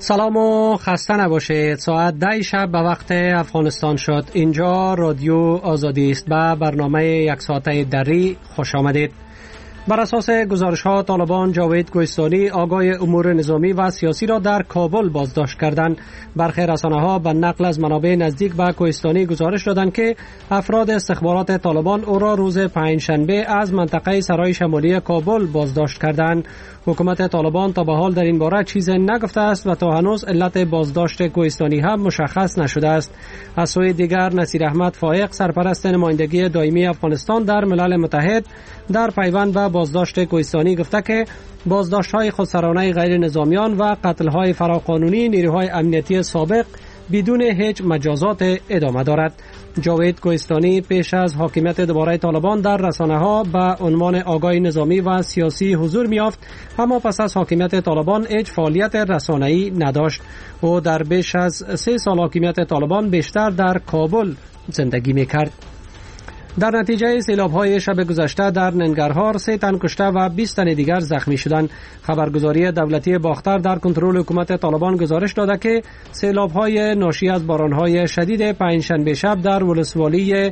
سلام و خسته نباشید. ساعت 10 شب به وقت افغانستان شد. اینجا رادیو آزادی است. به برنامه یک ساعته دری خوش آمدید. بر اساس گزارش‌ها طالبان جاوید کوهستانی آگاه امور نظامی و سیاسی را در کابل بازداشت کردند. برخی رسانه‌ها به نقل از منابع نزدیک به کوهستانی گزارش دادند که افراد استخبارات طالبان او را روز پنجشنبه از منطقه سرای شمالی کابل بازداشت کردند. حکومت طالبان تا به حال در این باره چیزی نگفته است و تا هنوز علت بازداشت کوهستانی هم مشخص نشده است. از سوی دیگر نصیر احمد فائق سرپرست نمایندگی دائمی افغانستان در ملل متحد در پیوند به بازداشت کوهستانی گفته که بازداشت‌های خودسرانه غیر نظامیان و قتل‌های فراقانونی نیروهای امنیتی سابق بدون هیچ مجازات ادامه دارد. جاوید کوهستانی پیش از حاکمیت دوباره طالبان در رسانه‌ها به عنوان آگاه نظامی و سیاسی حضور می‌یافت، اما پس از حاکمیت طالبان هیچ فعالیت رسانه‌ای نداشت. او در بیش از 3 سال حاکمیت طالبان بیشتر در کابل زندگی می‌کرد. در نتیجه سیلاب‌های شب گذشته در ننگرهار 3 تن کشته و 20 تن دیگر زخمی شدند. خبرگزاری دولتی باختر در کنترل حکومت طالبان گزارش داده که سیلاب‌های ناشی از باران‌های شدید پنجشنبه شب در ولسوالی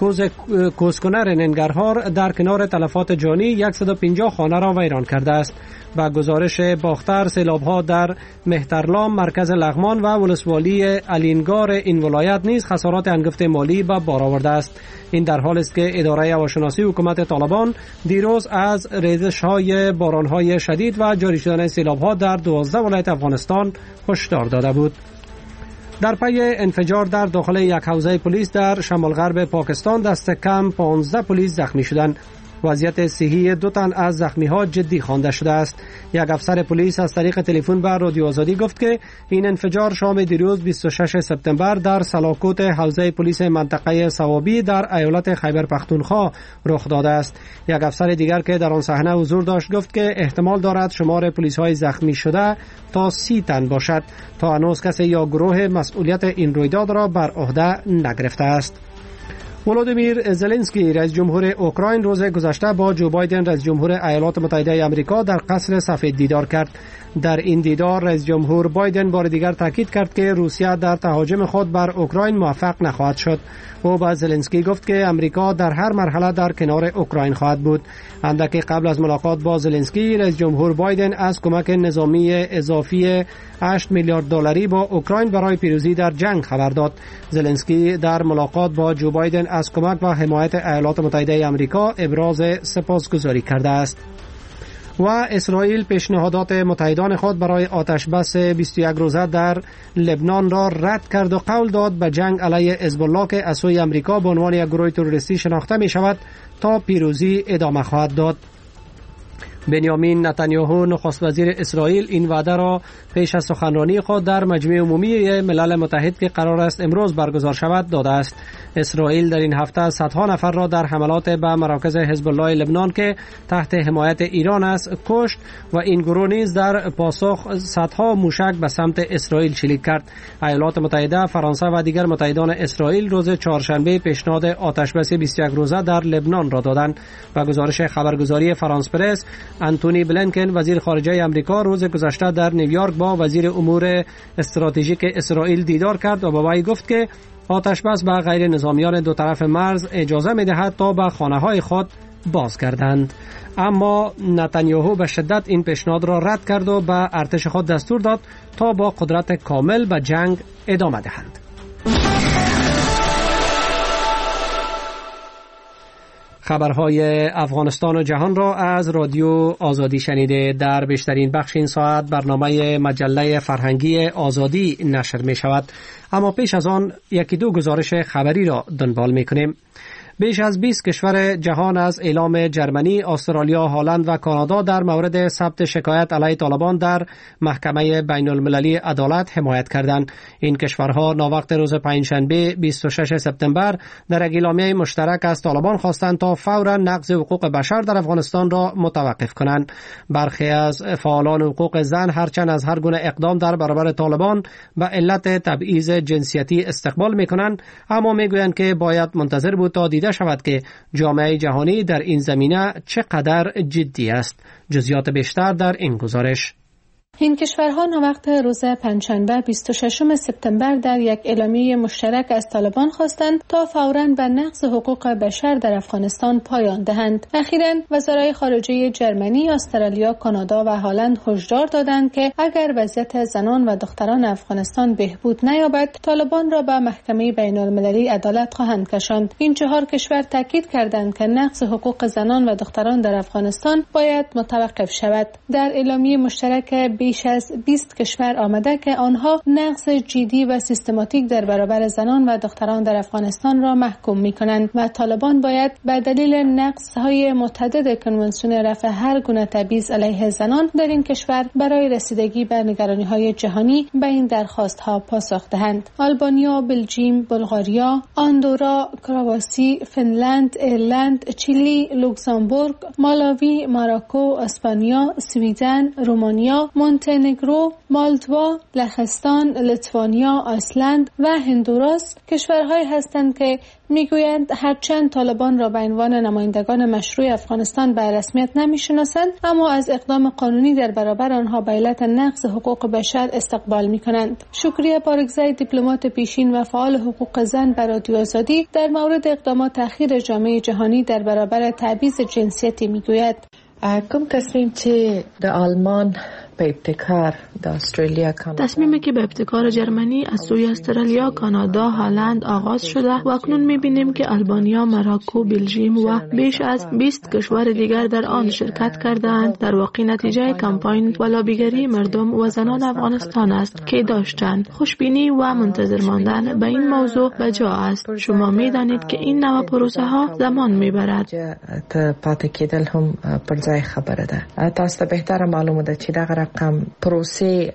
کوسکنر ننگرهار در کنار تلفات جانی 150 خانه را ویران کرده است. با گزارش باختر سیلاب‌ها در مهترلام مرکز لغمان و ولسوالی الینگار این ولایت نیز خسارات هنگفت مالی به بار آورده است. این در حال است که اداره هواشناسی حکومت طالبان دیروز از ریزش‌های باران‌های شدید و جاری شدن سیلاب‌ها در 12 ولایت افغانستان هشدار داده بود. در پی انفجار در داخل یک حوزه پلیس در شمال غرب پاکستان دست کم 15 پلیس زخمی شدند. وضعیت صحی 2 تن از زخمی‌ها جدی خوانده شده است. یک افسر پلیس از طریق تلفن به رادیو آزادی گفت که این انفجار شام دیروز 26 سپتامبر در سلاکوت حوزه پلیس منطقه صوابی در ایالت خیبر پختونخوا رخ داده است. یک افسر دیگر که در آن صحنه حضور داشت گفت که احتمال دارد شمار پلیس‌های زخمی شده تا 30 تن باشد. تا هنوز کسی یا گروه مسئولیت این رویداد را بر عهده نگرفته است. ولودیمیر زلنسکی رئیس جمهور اوکراین روز گذشته با جو بایدن رئیس جمهور ایالات متحده آمریکا در قصر سفید دیدار کرد. در این دیدار رئیس جمهور بایدن بار دیگر تاکید کرد که روسیه در تهاجم خود بر اوکراین موفق نخواهد شد. او به زلنسکی گفت که آمریکا در هر مرحله در کنار اوکراین خواهد بود. اندکی قبل از ملاقات با زلنسکی رئیس جمهور بایدن از کمک نظامی اضافی 8 میلیارد دلاری با اوکراین برای پیروزی در جنگ خبر داد. زلنسکی در ملاقات با جو بایدن از کمک و حمایت ایالات متحده آمریکا ابراز سپاسگزاری کرده است. و اسرائیل پیشنهادات متحدان خود برای آتش بس 21 روزه در لبنان را رد کرد و قول داد به جنگ علیه حزب الله که از سوی آمریکا به عنوان یک گروه تروریستی شناخته می شود تا پیروزی ادامه خواهد داد. بنیامین نتانیاهو نخست وزیر اسرائیل این وعده را پیش از سخنرانی خود در مجمع عمومی ملل متحد که قرار است امروز برگزار شود داده است. اسرائیل در این هفته صدها نفر را در حملات به مراکز حزب الله لبنان که تحت حمایت ایران است کشت و این گروه نیز در پاسخ صدها موشک به سمت اسرائیل شلیک کرد. ایالات متحده، فرانسه و دیگر متحدان اسرائیل روز چهارشنبه پیشنهاد آتشبس 21 روزه در لبنان را دادند. و گزارش خبرگزاری فرانس پرس آنتونی بلینکن وزیر خارجه آمریکا روز گذشته در نیویورک با وزیر امور استراتژیک اسرائیل دیدار کرد و با وی گفت که آتشبس به غیر نظامیان دو طرف مرز اجازه می‌دهد تا به خانه‌های خود بازگردند. اما نتانیاهو به شدت این پیشنهاد را رد کرد و به ارتش خود دستور داد تا با قدرت کامل به جنگ ادامه دهند. خبرهای افغانستان و جهان را از رادیو آزادی شنیده. در بیشترین بخش این ساعت برنامه مجله فرهنگی آزادی نشر می شود، اما پیش از آن یکی دو گزارش خبری را دنبال می کنیم. بیش از 20 کشور جهان از اعلام جرمنی، استرالیا، هلند و کانادا در مورد ثبت شکایت علیه طالبان در محکمه بین المللی عدالت حمایت کردند. این کشورها ناوقت روز پنجشنبه 26 سپتامبر در اعلامیه مشترک از طالبان خواستند تا فوراً نقض حقوق بشر در افغانستان را متوقف کنند. برخی از فعالان حقوق زن هرچند از هر گونه اقدام در برابر طالبان به علت تبعیض جنسیتی استقبال می‌کنند، اما می‌گویند که باید منتظر بود تا دیده شود که جامعه جهانی در این زمینه چقدر جدی است. جزئیات بیشتر در این گزارش. این کشورها ناوقت روز پنجشنبه 26 سپتامبر در یک اعلامیه مشترک از طالبان خواستند تا فوراً به نقض حقوق بشر در افغانستان پایان دهند. اخیراً وزرای خارجه جرمنی، استرالیا، کانادا و هلند هشدار دادند که اگر وضعیت زنان و دختران افغانستان بهبود نیابد، طالبان را به محکمه بین‌المللی عدالت خواهند کشاند. این 4 کشور تاکید کردند که نقض حقوق زنان و دختران در افغانستان باید متوقف شود. در اعلامیه مشترک بیش از 20 کشور آمده که آنها نقض جدی و سیستماتیک در برابر زنان و دختران در افغانستان را محکوم می‌کنند و طالبان باید به دلیل نقض‌های متعدد کنوانسیون رفع هر گونه تبعیض علیه زنان در این کشور برای رسیدگی به نگرانی‌های جهانی به این درخواست‌ها پاسخ دهند. آلبانیا، بلژیم، بلغاریا، آندورا، کرواسی، فنلند، ایرلند، چیلی، لوکزامبورگ، مالاوی، ماروکو، اسپانیا، سویدن، رومانیا، مونتنگرو، مالدوا، لهستان، لیتوانیا، ایسلند و هندوراس کشورهایی هستند که میگویند هرچند طالبان را به عنوان نمایندگان مشروع افغانستان به رسمیت نمیشناسند، اما از اقدام قانونی در برابر آنها به علت نقض حقوق بشر استقبال میکنند. شکریه بارگزای، دیپلمات پیشین و فعال حقوق زن، به رادیو آزادی در مورد اقدامات اخیر جامعه جهانی در برابر تبعیض جنسیتی میگوید: کوم تصمیم چې د آلمان به ابتکار د استرالیا کانادا تصمیمی که به ابتکار جرمنی از سوی استرالیا، کانادا، هلند آغاز شده و اکنون می‌بینیم که آلبانیا، مراکو، بلژیم و بیش از 20 کشور دیگر در آن شرکت کردند. در واقع نتیجه کمپاین و لابیگری مردم و زنان افغانستان است که داشتند خوشبینی و منتظر ماندن به این موضوع به جا است. شما می‌دانید که این نوع پروسه ها زمان می‌برد. پاتې کېدل هم پر ځای خبره ده. تاسو ته بهتره معلومه ده چې دغه رقم پروسه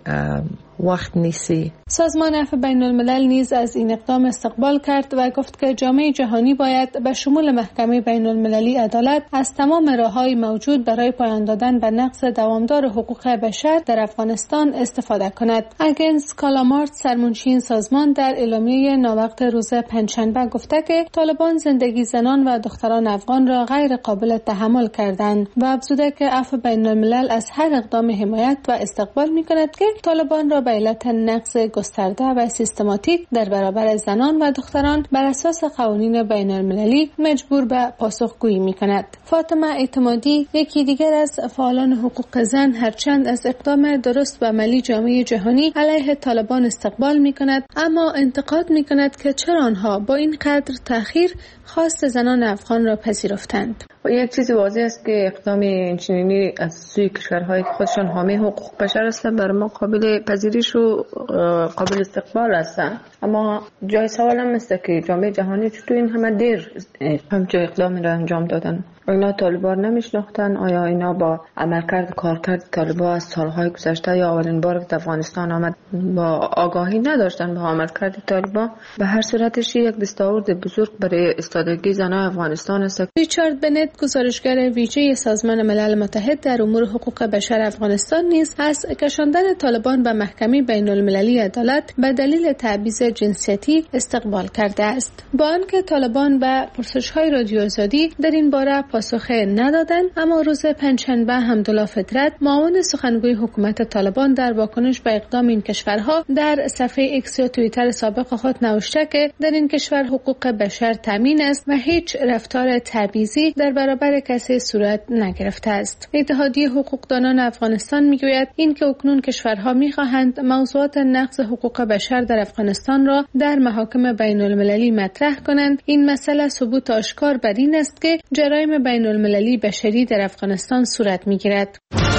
وقت نیستی. سازمان عفو بین الملل نیز از این اقدام استقبال کرد و گفت که جامعه جهانی باید به شمول محکمه بین المللی عدالت از تمام راه‌های موجود برای پایان دادن به نقض دوامدار حقوق بشر در افغانستان استفاده کند. اگنس کالامارت، سرمنشی این سازمان، در اعلامیه ناوقت روز پنجشنبه گفته که طالبان زندگی زنان و دختران افغان را غیر قابل تحمل کردند و افزوده که عفو بین الملل از هر اقدام حمایت و استقبال می‌کند که طالبان را به علت نقض گسترده و سیستماتیک در برابر زنان و دختران بر اساس قوانین بین المللی مجبور به پاسخگویی می‌کند. فاطمه اعتمادی، یکی دیگر از فعالان حقوق زن، هرچند از اقدام درست و عملی جامعه جهانی علیه طالبان استقبال می‌کند، اما انتقاد می‌کند که چرا آنها با این قدر تأخیر خواست زنان افغان را پذیرفتند. یک چیز واضح است که اقدام اینچنینی از سوی کشورهای که خودشان حامی حقوق بشر هستند برای ما قابل پذیرش و قابل استقبال هستند، اما جای سوال هم است که جامعه جهانی چطور این همه دیر همچون اقدامی را انجام دادن. اینا طالبان نمیشناختن؟ آیا اینا با عملکرد کارکرد طالبان از سالهای گذشته یا اولین بار که افغانستان آمد با آگاهی نداشتن با عملکرد طالبان؟ به هر صورتش یک دستاورد بزرگ برای ایستادگی زنان افغانستان است. ریچارد بنت، گزارشگر ویژه سازمان ملل متحد در امور حقوق بشر افغانستان، نیز از کشاندن طالبان به محکمه بین المللی عدالت به دلیل تبعیض جنسیتی استقبال کرده است. با آنکه طالبان به پرسش‌های رادیو آزادی در این باره پاسخ ندادند، اما روز پنجشنبه حمدالله فطرت، معاون سخنگوی حکومت طالبان، در واکنش به اقدام این کشورها در صفحه ایکس یا توییتر سابق خود نوشته که در این کشور حقوق بشر تامین است و هیچ رفتار تبعیضی در برابر کسی صورت نگرفته است. اتحادیه حقوقدانان افغانستان میگوید اینکه اکنون کشورها میخواهند موضوعات نقض حقوق بشر در افغانستان را در محاکم بین المللی مطرح کنند. این مسئله ثبوت آشکار بر این است که جرایم بین المللی بشری در افغانستان صورت میگیرد.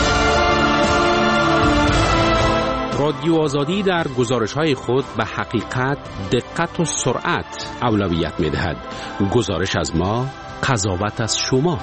رادیو آزادی در گزارش‌های خود به حقیقت، دقت و سرعت اولویت می‌دهد. گزارش از ما، قضاوت از شما.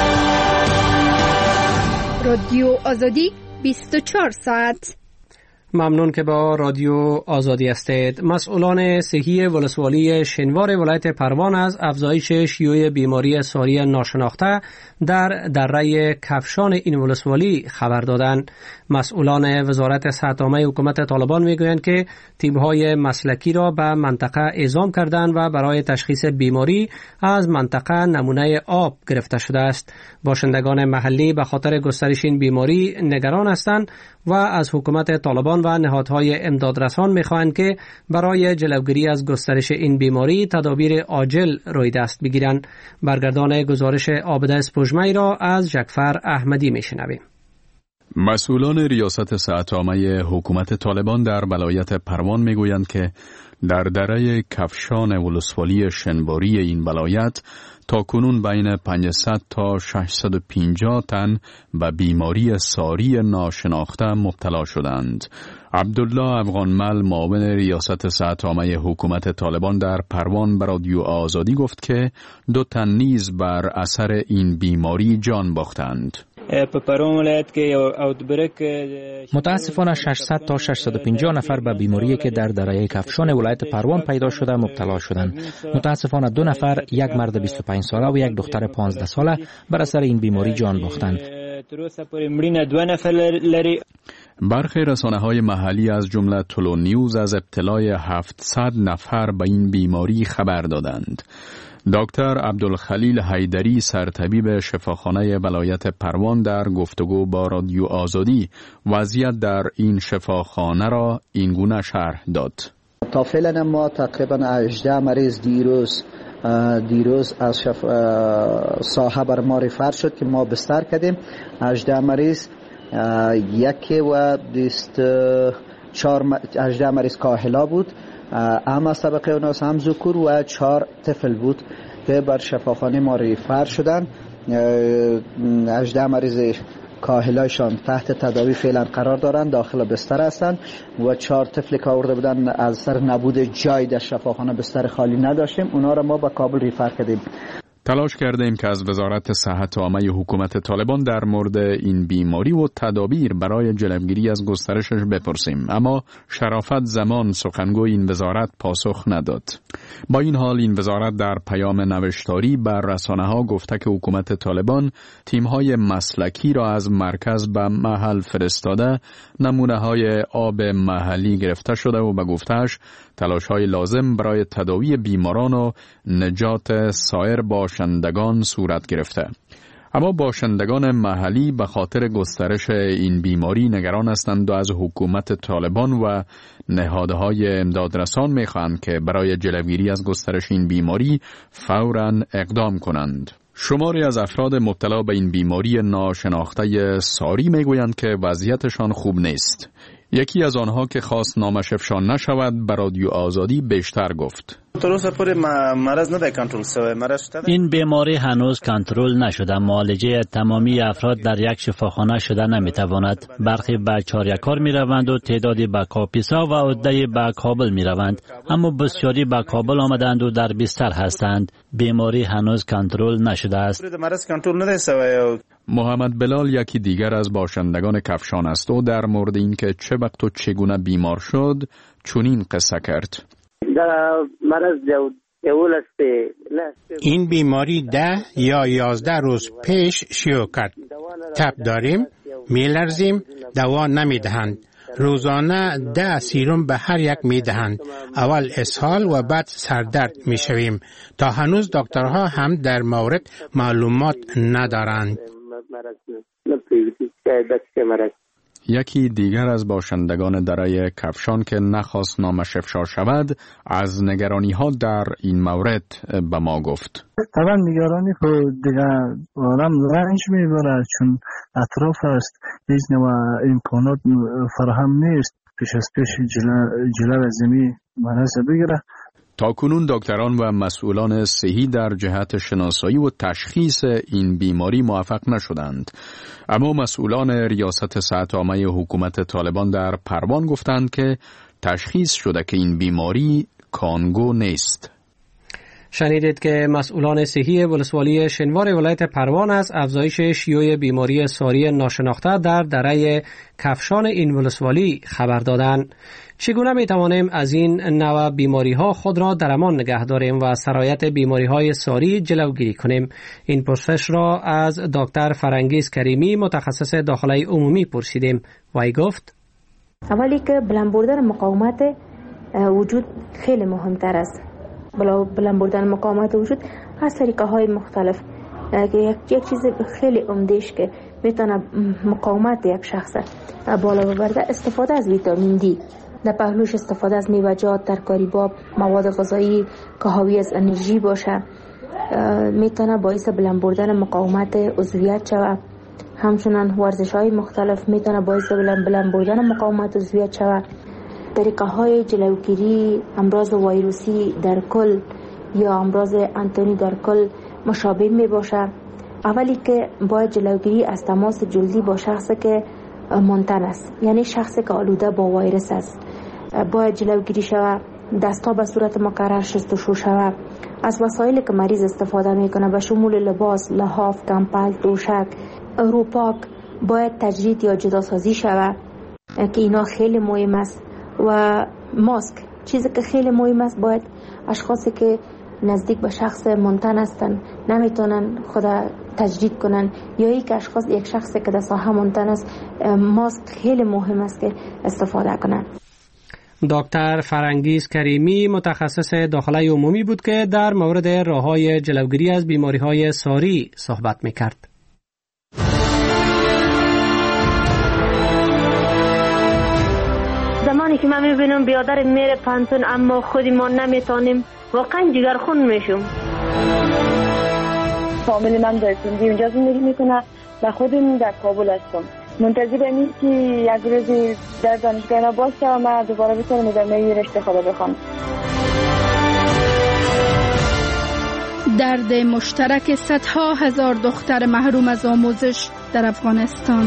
رادیو آزادی 24 ساعت. ممنون که با رادیو آزادی هستید. مسئولان صحی ولسوالی شنوار ولایت پروان از افزایش شیوع بیماری ساری ناشناخته در دره کفشان این ولسوالی خبر دادند. مسئولان وزارت صحت عامه حکومت طالبان میگویند که تیم‌های مسلکی را به منطقه اعزام کردند و برای تشخیص بیماری از منطقه نمونه آب گرفته شده است. باشندگان محلی به خاطر گسترش این بیماری نگران هستند و از حکومت طالبان و نهادهای امدادرسان می‌خواهند که برای جلوگیری از گسترش این بیماری تدابیر عاجل روی دست بگیرند. برگردان گزارش عابده اسپوژمه‌ای را از جعفر احمدی میشنویم. مسئولان ریاست صحت عامه حکومت طالبان در ولایت پروان میگویند که در دره کفشان ولسوالی شنواری این ولایت تا کنون بین 500 تا 650 تن به بیماری ساری ناشناخته مبتلا شدند. عبدالله افغانمل معاون ریاست صحت عامه حکومت طالبان در پروان به رادیو آزادی گفت که 2 تن نیز بر اثر این بیماری جان باختند. متاسفانه 600 تا 650 نفر به بیماری که در دره کفشان ولایت پروان پیدا شده مبتلا شدند. متاسفانه 2 نفر، یک مرد 25 ساله و یک دختر 15 ساله بر اثر این بیماری جان باختند. برخی رسانه‌های محلی از جمله طلوع نیوز از ابتلای 700 نفر به این بیماری خبر دادند. دکتر عبدالخلیل حیدری سرطبیب شفاخانه ولایت پروان در گفتگو با رادیو آزادی وضعیت در این شفاخانه را این گونه شرح داد. تا فعلا ما تقریبا 18 مریض دیروز از ساحه بر ما ریفر شد که ما بستر کردیم. 18 مریض، 18 مریض کاهلا بود، اما طبقه اوناس هم ذکور و 4 طفل بود که بر شفاخانه ما ریفر شدن. 18 مریض کاهلایشان تحت تداوی فعلا قرار دارند، داخل بستر هستند و 4 طفلی که آورده بودن از سر نبود جای در شفاخانه بستر خالی نداشتیم، اونا را ما به کابل ریفر کردیم. تلاش کردیم که از وزارت صحت عامه حکومت طالبان در مورد این بیماری و تدابیر برای جلوگیری از گسترشش بپرسیم، اما شرافت زمان سخنگوی این وزارت پاسخ نداد. با این حال این وزارت در پیام نوشتاری بر رسانه‌ها گفته که حکومت طالبان تیم‌های مسلکی را از مرکز به محل فرستاده، نمونه‌های آب محلی گرفته شده و به گفته‌اش تلاش‌های لازم برای تداوی بیماران و نجات سایر باشندگان صورت گرفته. اما باشندگان محلی به خاطر گسترش این بیماری نگران هستند و از حکومت طالبان و نهادهای امدادرسان می‌خواهند که برای جلوگیری از گسترش این بیماری فوراً اقدام کنند. شماری از افراد مبتلا به این بیماری ناشناخته ساری میگویند که وضعیتشان خوب نیست. یکی از آنها که خواست نامش افشا نشود به رادیو آزادی بیشتر گفت. این بیماری هنوز کنترل نشده. معالجه تمامی افراد در یک شفاخانه شده نمیتواند. برخی به چاریکار می روند و تعدادی به کاپیسا و عده‌ای به کابل می روند، اما بسیاری به کابل آمدند و در بستر هستند. بیماری هنوز کنترل نشده است. محمد بلال یکی دیگر از باشندگان کفشان است و در مورد اینکه چه وقت و چگونه بیمار شد چنین قصه کرد. این بیماری 10 یا 11 روز پیش شیوع کرد. تب داریم، میلرزیم، دوا نمیدهند. روزانه 10 سیروم به هر یک میدهند. اول اسهال و بعد سردرد میشویم. تا هنوز دکترها هم در مورد معلومات ندارند. یکی دیگر از باشندگان دره کفشان که نخواست نامش افشا شود از نگرانی ها در این مورد به ما گفت. طبعا نگرانی که دیگه آدم رنج میبره، چون اطراف است، هیچ نوع امکانات فراهم نیست پیش از پیش جلو زمین مرض بگیره. تاکنون دکتران و مسئولان صحی در جهت شناسایی و تشخیص این بیماری موفق نشدند. اما مسئولان ریاست صحت عامه حکومت طالبان در پروان گفتند که تشخیص شده که این بیماری کانگو نیست. شنیدید که مسئولان صحی ولسوالی شنوار ولایت پروان از افزایش شیوع بیماری ساری ناشناخته در دره کفشان این ولسوالی خبر دادند. چگونه می توانیم از این نوع بیماری ها خود را در امان نگه داریم و از سرایت بیماری های ساری جلوگیری کنیم؟ این پرسش را از دکتر فرنگیز کریمی متخصص داخله عمومی پرسیدیم. وی گفت: اولی که بلند بردن مقاومت وجود خیلی مهمتر است. بلند بردن مقاومت وجود از طریقه های مختلف که یک چیز خیلی عمده‌اش که میتونه مقاومت یک شخص بالا ببرده، استفاده از ویتامین دی در پهلوش، استفاده از میوه‌جات، ترکاری باب، مواد غذایی که حاوی از انرژی باشه میتونه باعث بلند بردن مقاومت عضویت شود. همچنین ورزش‌های مختلف میتونه باعث بلند بردن مقاومت عضویت شود. طریقه های جلوگیری امراض ویروسی در کل یا امراض انتونی در کل مشابه می باشه. اولی که باید جلوگیری از تماس جلدی با شخصی که منتن است، یعنی شخصی که آلوده با ویروس است، باید جلوگیری شود. دستا به صورت مکرر شستشو شود. از وسایلی که مریض استفاده میکنه به شمول لباس، لحاف، کمپل، توشک، روپاک باید تجدید یا جداسازی شود که اینا خیلی مهم است. و ماسک، چیزی که خیلی مهم است، باید اشخاصی که نزدیک به شخص منتن هستن نمیتونن خود تجدید کنن یا یک شخصی که در ساحه منتن است، ماسک خیلی مهم است که استفاده کنن. دکتر فرنگیز کریمی متخصص داخله عمومی بود که در مورد راه‌های جلوگیری از بیماری‌های ساری صحبت می‌کرد. زمانی که من میبینم بیادر میره پانتون اما خودی ما نمیتونیم، واقعا جگرخون میشم. فامیلی من در سندی اونجا زندگی میکنه و خودم در کابل هستم. منتظر اینم که یک روزی در دانشگاه باشه و من دوباره بتونم ادامه رشته خود بخونم. درد مشترک صدها هزار دختر محروم از آموزش در افغانستان.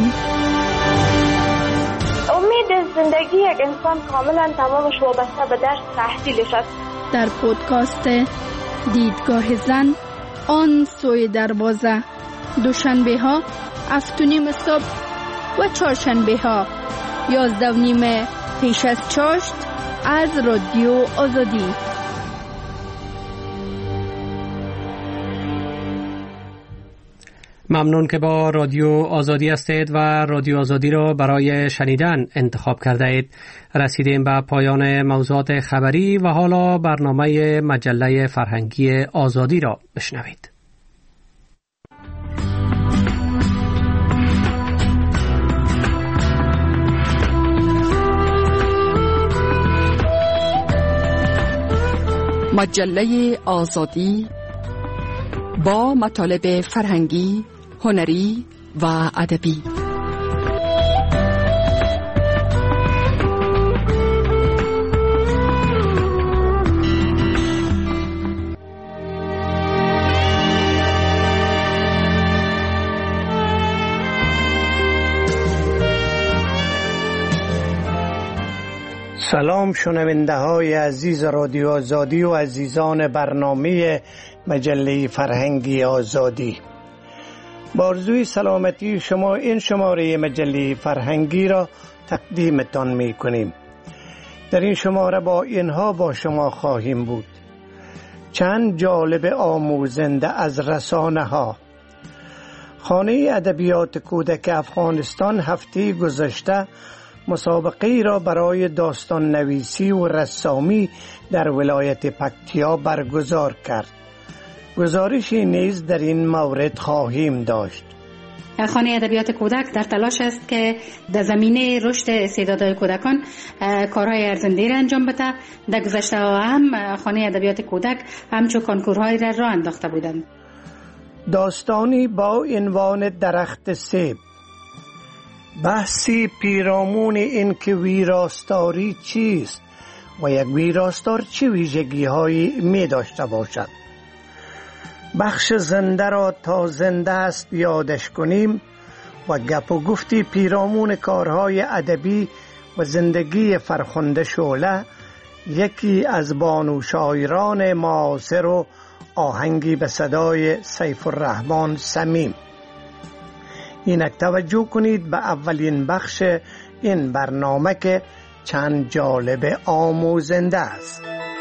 امید زندگی یک انسان کاملا تمامش وابسته به درس تحصیلش است. در پودکاست دیدگاه زن آن سوی دروازه، دوشنبه ها 7:30 صبح و چهارشنبه ها 11:30 پیش از چاشت از رادیو آزادی. ممنون که با رادیو آزادی هستید و رادیو آزادی را برای شنیدن انتخاب کرده اید. رسیدیم به پایان موضوعات خبری و حالا برنامه مجله فرهنگی آزادی را بشنوید. مجله آزادی با مطالب فرهنگی، هنری و ادبی. سلام شنونده های عزیز رادیو آزادی و عزیزان برنامه مجله فرهنگی آزادی. با آرزوی سلامتی شما این شماره مجله فرهنگی را تقدیمتان می کنیم. در این شماره با اینها با شما خواهیم بود: چند جالب آموزنده از رسانه ها. خانه ادبیات کودک افغانستان هفته گذشته مسابقه را برای داستان نویسی و رسامی در ولایت پکتیا برگزار کرد. گزارشی نیز در این مورد خواهیم داشت. خانه ادبیات کودک در تلاش است که در زمینه رشد استعدادهای کودکان کارهای ارزنده را انجام بده. در گذشته هم خانه ادبیات کودک همچون کنکورهای را راه انداخته بودند. داستانی با عنوان درخت سیب. بحثی پیرامون این که ویراستاری چیست و یک ویراستار چه ویژگی هایی می داشته باشد. بخش زنده را تا زنده است یادش کنیم و گپ و گفتی پیرامون کارهای ادبی و زندگی فرخنده شعله، یکی از بانو شاعران معاصر و آهنگی به صدای سیف الرحمن صمیم. اینک توجه کنید به اولین بخش این برنامه که چند جالب آموزنده است.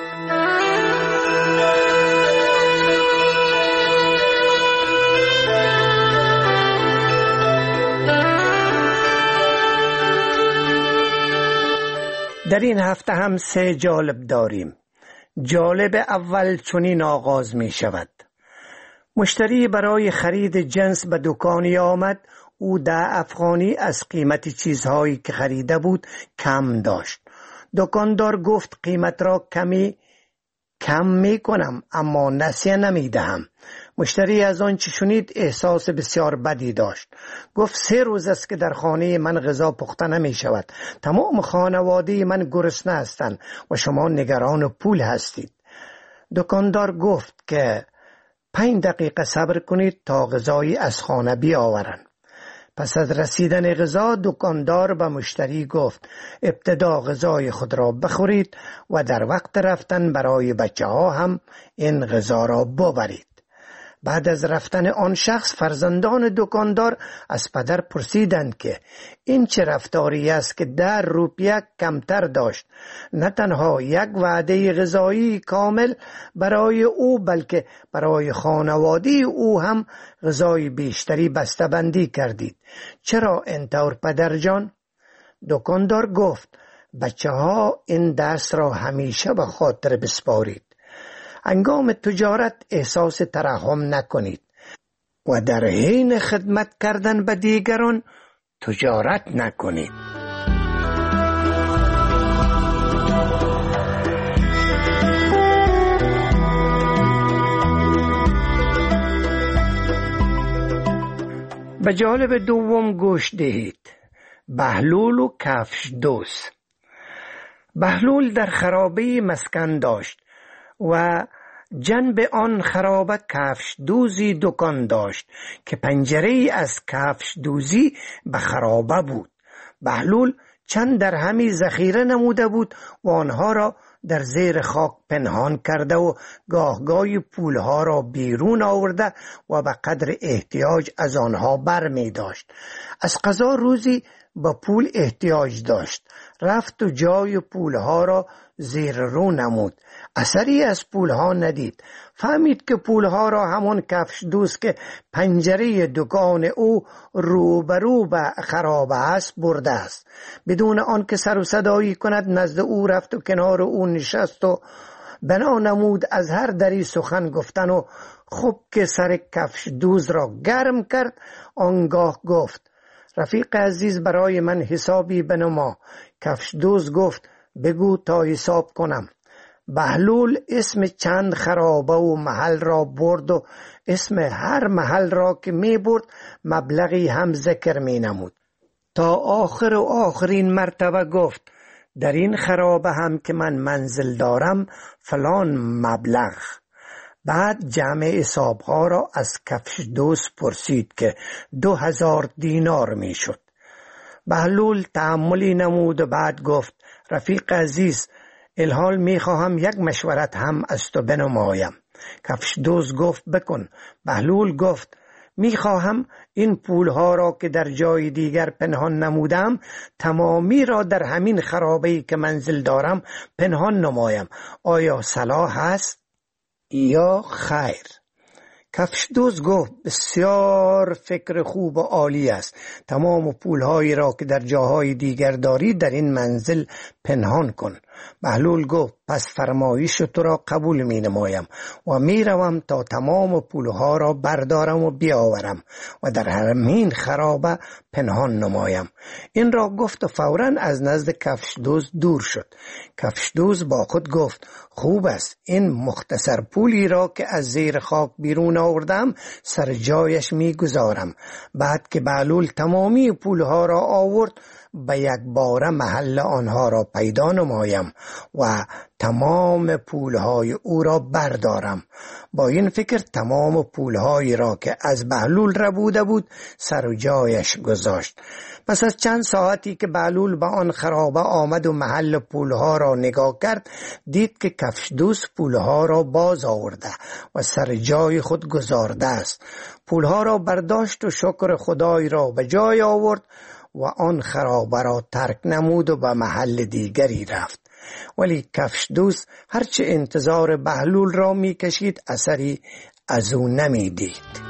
در این هفته هم 3 جالب داریم. جالب اول چنین آغاز می شود: مشتری برای خرید جنس به دکانی آمد. او 10 افغانی از قیمت چیزهایی که خریده بود کم داشت. دکاندار گفت قیمت را کم می کنم اما نسیه نمی دهم. مشتری از آن چه شنید احساس بسیار بدی داشت. گفت 3 روز است که در خانه من غذا پخته نمی شود. تمام خانواده من گرسنه هستند و شما نگران پول هستید. دکاندار گفت که 5 دقیقه صبر کنید تا غذایی از خانه بیاورند. پس از رسیدن غذا دکاندار به مشتری گفت ابتدا غذای خود را بخورید و در وقت رفتن برای بچه ها هم این غذا را ببرید. بعد از رفتن آن شخص فرزندان دکاندار از پدر پرسیدند که این چه رفتاری است که 10 روپیه کمتر داشت. نه تنها یک وعده غذایی کامل برای او بلکه برای خانواده او هم غذای بیشتری بسته‌بندی کردید. چرا اینطور پدر جان؟ دکاندار گفت بچه ها این درس را همیشه به خاطر بسپارید. هنگام تجارت احساس ترحم نکنید و در حین خدمت کردن به دیگران تجارت نکنید. به جالب دوم گوش دهید: بهلول و کفش دوز. بهلول در خرابه مسکن داشت و جنب آن خرابه کفش دوزی دکان داشت که پنجره از کفش دوزی به خرابه بود. بهلول چند درهمی ذخیره نموده بود و آنها را در زیر خاک پنهان کرده و گاهگاهی پولها را بیرون آورده و به قدر احتیاج از آنها بر می داشت. از قضا روزی به پول احتیاج داشت. رفت و جای پولها را زیر رو نمود. اثری از پولها ندید. فهمید که پولها را همون کفش دوز که پنجره دکان او روبرو به خرابه است برده است. بدون آن که سر و صدایی کند نزد او رفت و کنار او نشست و بنا نمود از هر دری سخن گفتن و خوب که سر کفش دوز را گرم کرد آنگاه گفت رفیق عزیز برای من حسابی بنما. کفش دوز گفت بگو تا حساب کنم. بهلول اسم چند خرابه و محل را برد و اسم هر محل را که می برد مبلغی هم ذکر می نمود تا آخر و آخرین مرتبه گفت در این خرابه هم که من منزل دارم فلان مبلغ. بعد جمع حسابها را از کفش دوز پرسید که 2000 دینار می شد. بهلول تأملی نمود و بعد گفت رفیق عزیز الحال می خواهم یک مشورت هم از تو بنمایم. کفش دوز گفت بکن. بهلول گفت می خواهم این پولها را که در جای دیگر پنهان نمودم تمامی را در همین خرابه‌ای که منزل دارم پنهان نمایم. آیا صلاح است یا خیر؟ کفش دوز گفت بسیار فکر خوب و عالی است. تمام پولهایی را که در جاهای دیگر داری در این منزل پنهان کن. بهلول گفت پس فرمایش تو را قبول می نمایم و می روم تا تمام پولها را بردارم و بیاورم و در همین خرابه پنهان نمایم. این را گفت و فوراً از نزد کفش دوز دور شد. کفش دوز با خود گفت خوب است این مختصر پولی را که از زیر خاک بیرون آوردم سر جایش می گذارم. بعد که بهلول تمامی پولها را آورد به یک باره محل آنها را پیدا نمایم و تمام پولهای او را بردارم. با این فکر تمام پولهایی را که از بهلول ربوده بود سر و جایش گذاشت. پس از چند ساعتی که بهلول به آن خرابه آمد و محل پولها را نگاه کرد، دید که کفشدوس پولها را باز آورده و سر جای خود گذارده است. پولها را برداشت و شکر خدای را به جای آورد و آن خرابه را ترک نمود و به محل دیگری رفت. ولی کفشدوس هرچه انتظار بهلول را می کشید اثری از او نمی دید.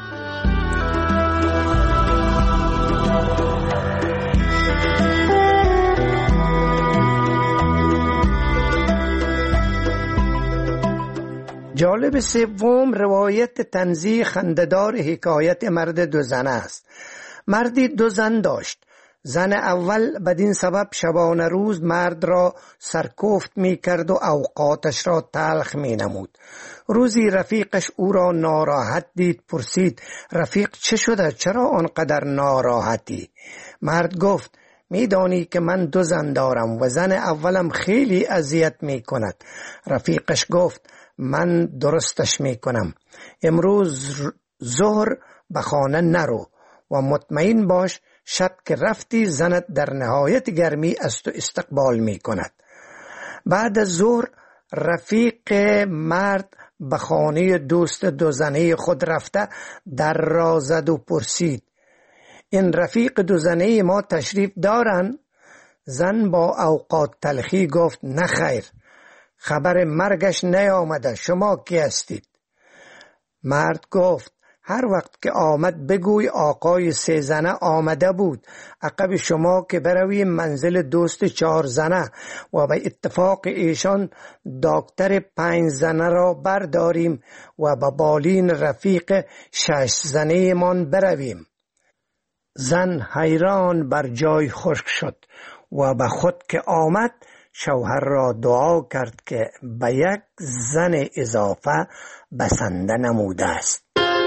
جالب سوم روایت طنزی خنده‌دار حکایت مرد دو زن است. مردی دو زن داشت. زن اول بدین سبب شبانه روز مرد را سرکوفت می کرد و اوقاتش را تلخ می نمود. روزی رفیقش او را ناراحت دید، پرسید: رفیق چه شده؟ چرا آنقدر ناراحتی؟ مرد گفت: میدانی که من دو زن دارم و زن اولم خیلی اذیت می کند. رفیقش گفت: من درستش می کنم. امروز ظهر به خانه نرو و مطمئن باش شب که رفتی زنت در نهایت گرمی از تو استقبال می کند. بعد از ظهر رفیق مرد به خانه دوست دو زنه خود رفته در را زد و پرسید: این رفیق دو زنه ما تشریف دارن؟ زن با اوقات تلخی گفت: نه خیر، خبر مرگش نیامده، شما کی هستید؟ مرد گفت: هر وقت که آمد بگوی آقای سه زنه آمده بود، عقب شما که برویم منزل دوست چهار زنه و به اتفاق ایشان دکتر 5 زنه را برداریم و به بالین رفیق 6 زنه من برویم. زن حیران بر جای خشک شد و به خود که آمد شوهر را دعا کرد که به یک زن اضافه بسنده نموده است.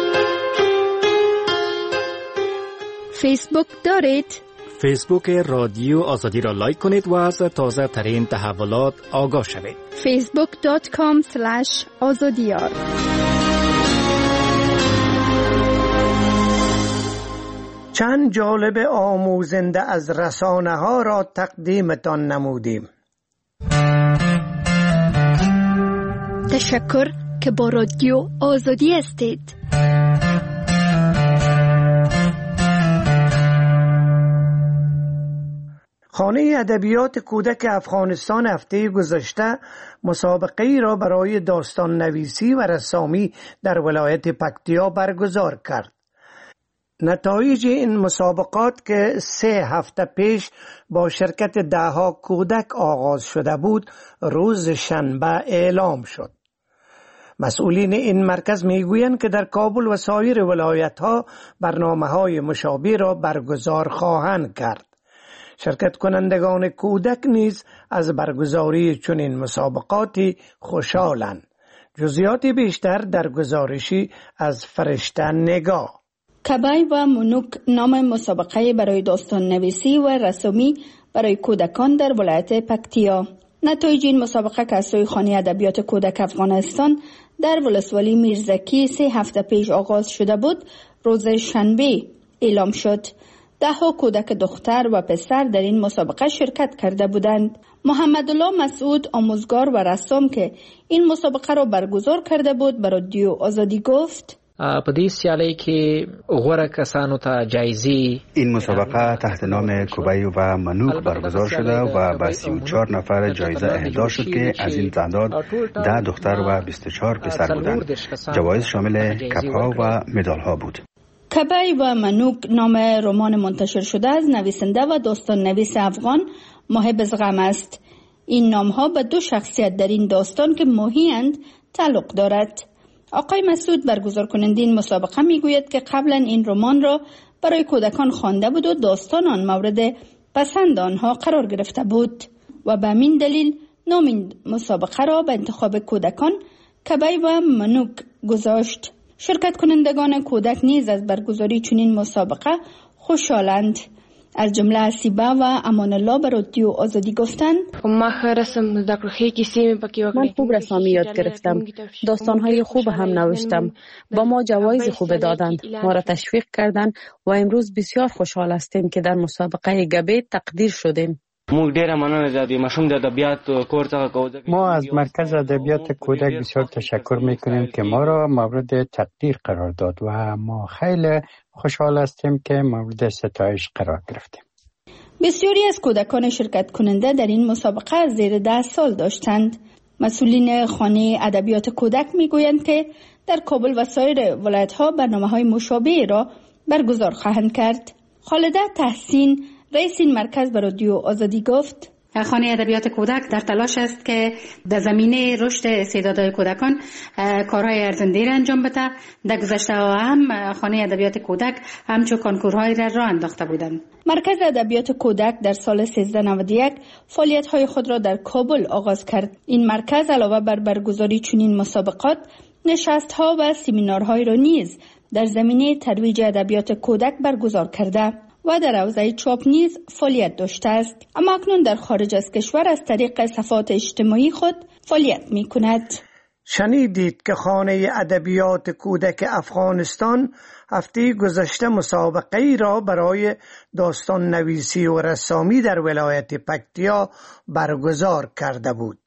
فیسبوک دارید؟ فیسبوک رادیو آزادی را لایک کنید و از تازه ترین تحولات آگاه شوید. facebook.com/azadiyar. چند جالب آموزنده از رسانه ها را تقدیمتان نمودیم. تشکر که با رادیو آزادی هستید. خانه ادبیات کودک افغانستان هفته گذشته مسابقه‌ای را برای داستان نویسی و رسامی در ولایت پکتیا برگزار کرد. نتایج این مسابقات که 3 هفته پیش با شرکت 10 کودک آغاز شده بود، روز شنبه اعلام شد. مسئولین این مرکز میگویند که در کابل و سایر ولایت‌ها برنامه‌های مشابه را برگزار خواهند کرد. شرکت کنندگان کودک نیز از برگزاری چنین مسابقاتی خوشحالند. جزئیات بیشتر در گزارشی از فرشته نگاه. کبای و منوک نام مسابقه برای داستان نویسی و رسامی برای کودکان در ولایت پکتیا. نتایج این مسابقه که از سوی خانه ادبیات کودک افغانستان در ولسوالی میرزکی 3 هفته پیش آغاز شده بود، روز شنبه اعلام شد. 10 کودک دختر و پسر در این مسابقه شرکت کرده بودند. محمدالله مسعود، آموزگار و رسام که این مسابقه را برگزار کرده بود، به رادیو آزادی گفت: په دې سیالۍ کې غوره کسانو ته جایزې. این مسابقه تحت نام کوبای و منوک برگزار شده و به 34 نفر جایزه اهدا شد که از این تعداد 10 دختر و 24 پسر بودند. جوایز شامل کپ‌ها و مدال‌ها بود. کبای و منوک نام رمان منتشر شده از نویسنده و داستان نویس افغان محب غم است. این نام‌ها به 2 شخصیت در این داستان که ماهی‌اند تعلق دارد. آقای مسعود، برگزار کننده این مسابقه، میگوید که قبلا این رمان را برای کودکان خوانده بود و داستان آن مورد پسند آنها قرار گرفته بود و به همین دلیل نام این مسابقه را به انتخاب کودکان کبای و منوک گذاشت. شرکت کنندگان کودک نیز از برگزاری چنین مسابقه خوشحالند. از جمله اسیبه و امان الله به رادیو آزادی گفتند من خوب رسامی یاد گرفتم. داستانهای خوب هم نوشتم. با ما جوایز خوب دادند. ما را تشویق کردند و امروز بسیار خوشحال هستیم که در مسابقه گبه تقدیر شدیم. ما از مرکز ادبیات کودک بسیار تشکر میکنیم که ما را مورد تقدیر قرار داد و ما خیلی خوشحال هستیم که مورد ستایش قرار گرفتیم. بسیاری از کودکان شرکت کننده در این مسابقه از زیر 10 سال داشتند. مسئولین خانه ادبیات کودک میگویند که در کابل و سایر ولایت‌ها برنامه‌های مشابه را برگزار خواهند کرد. خالده تحسین رئیس این مرکز به رادیو آزادی گفت خانه ادبیات کودک در تلاش است که در زمینه رشد استعدادهای کودکان کارهای ارزنده را انجام بده. در گذشته هم خانه ادبیات کودک همچون کنکورهای را انداخته بودند. مرکز ادبیات کودک در سال 1391 فعالیت‌های خود را در کابل آغاز کرد. این مرکز علاوه بر برگزاری چنین مسابقات، نشست‌ها و سمینارهای را نیز در زمینه ترویج ادبیات کودک برگزار کرده و در حوزه چاپ نیز فعالیت داشته است، اما اکنون در خارج از کشور از طریق صفحات اجتماعی خود فعالیت می کند. شنیدید که خانه ادبیات کودک افغانستان هفته گذشته مسابقه ای را برای داستان نویسی و رسامی در ولایت پکتیا برگزار کرده بود.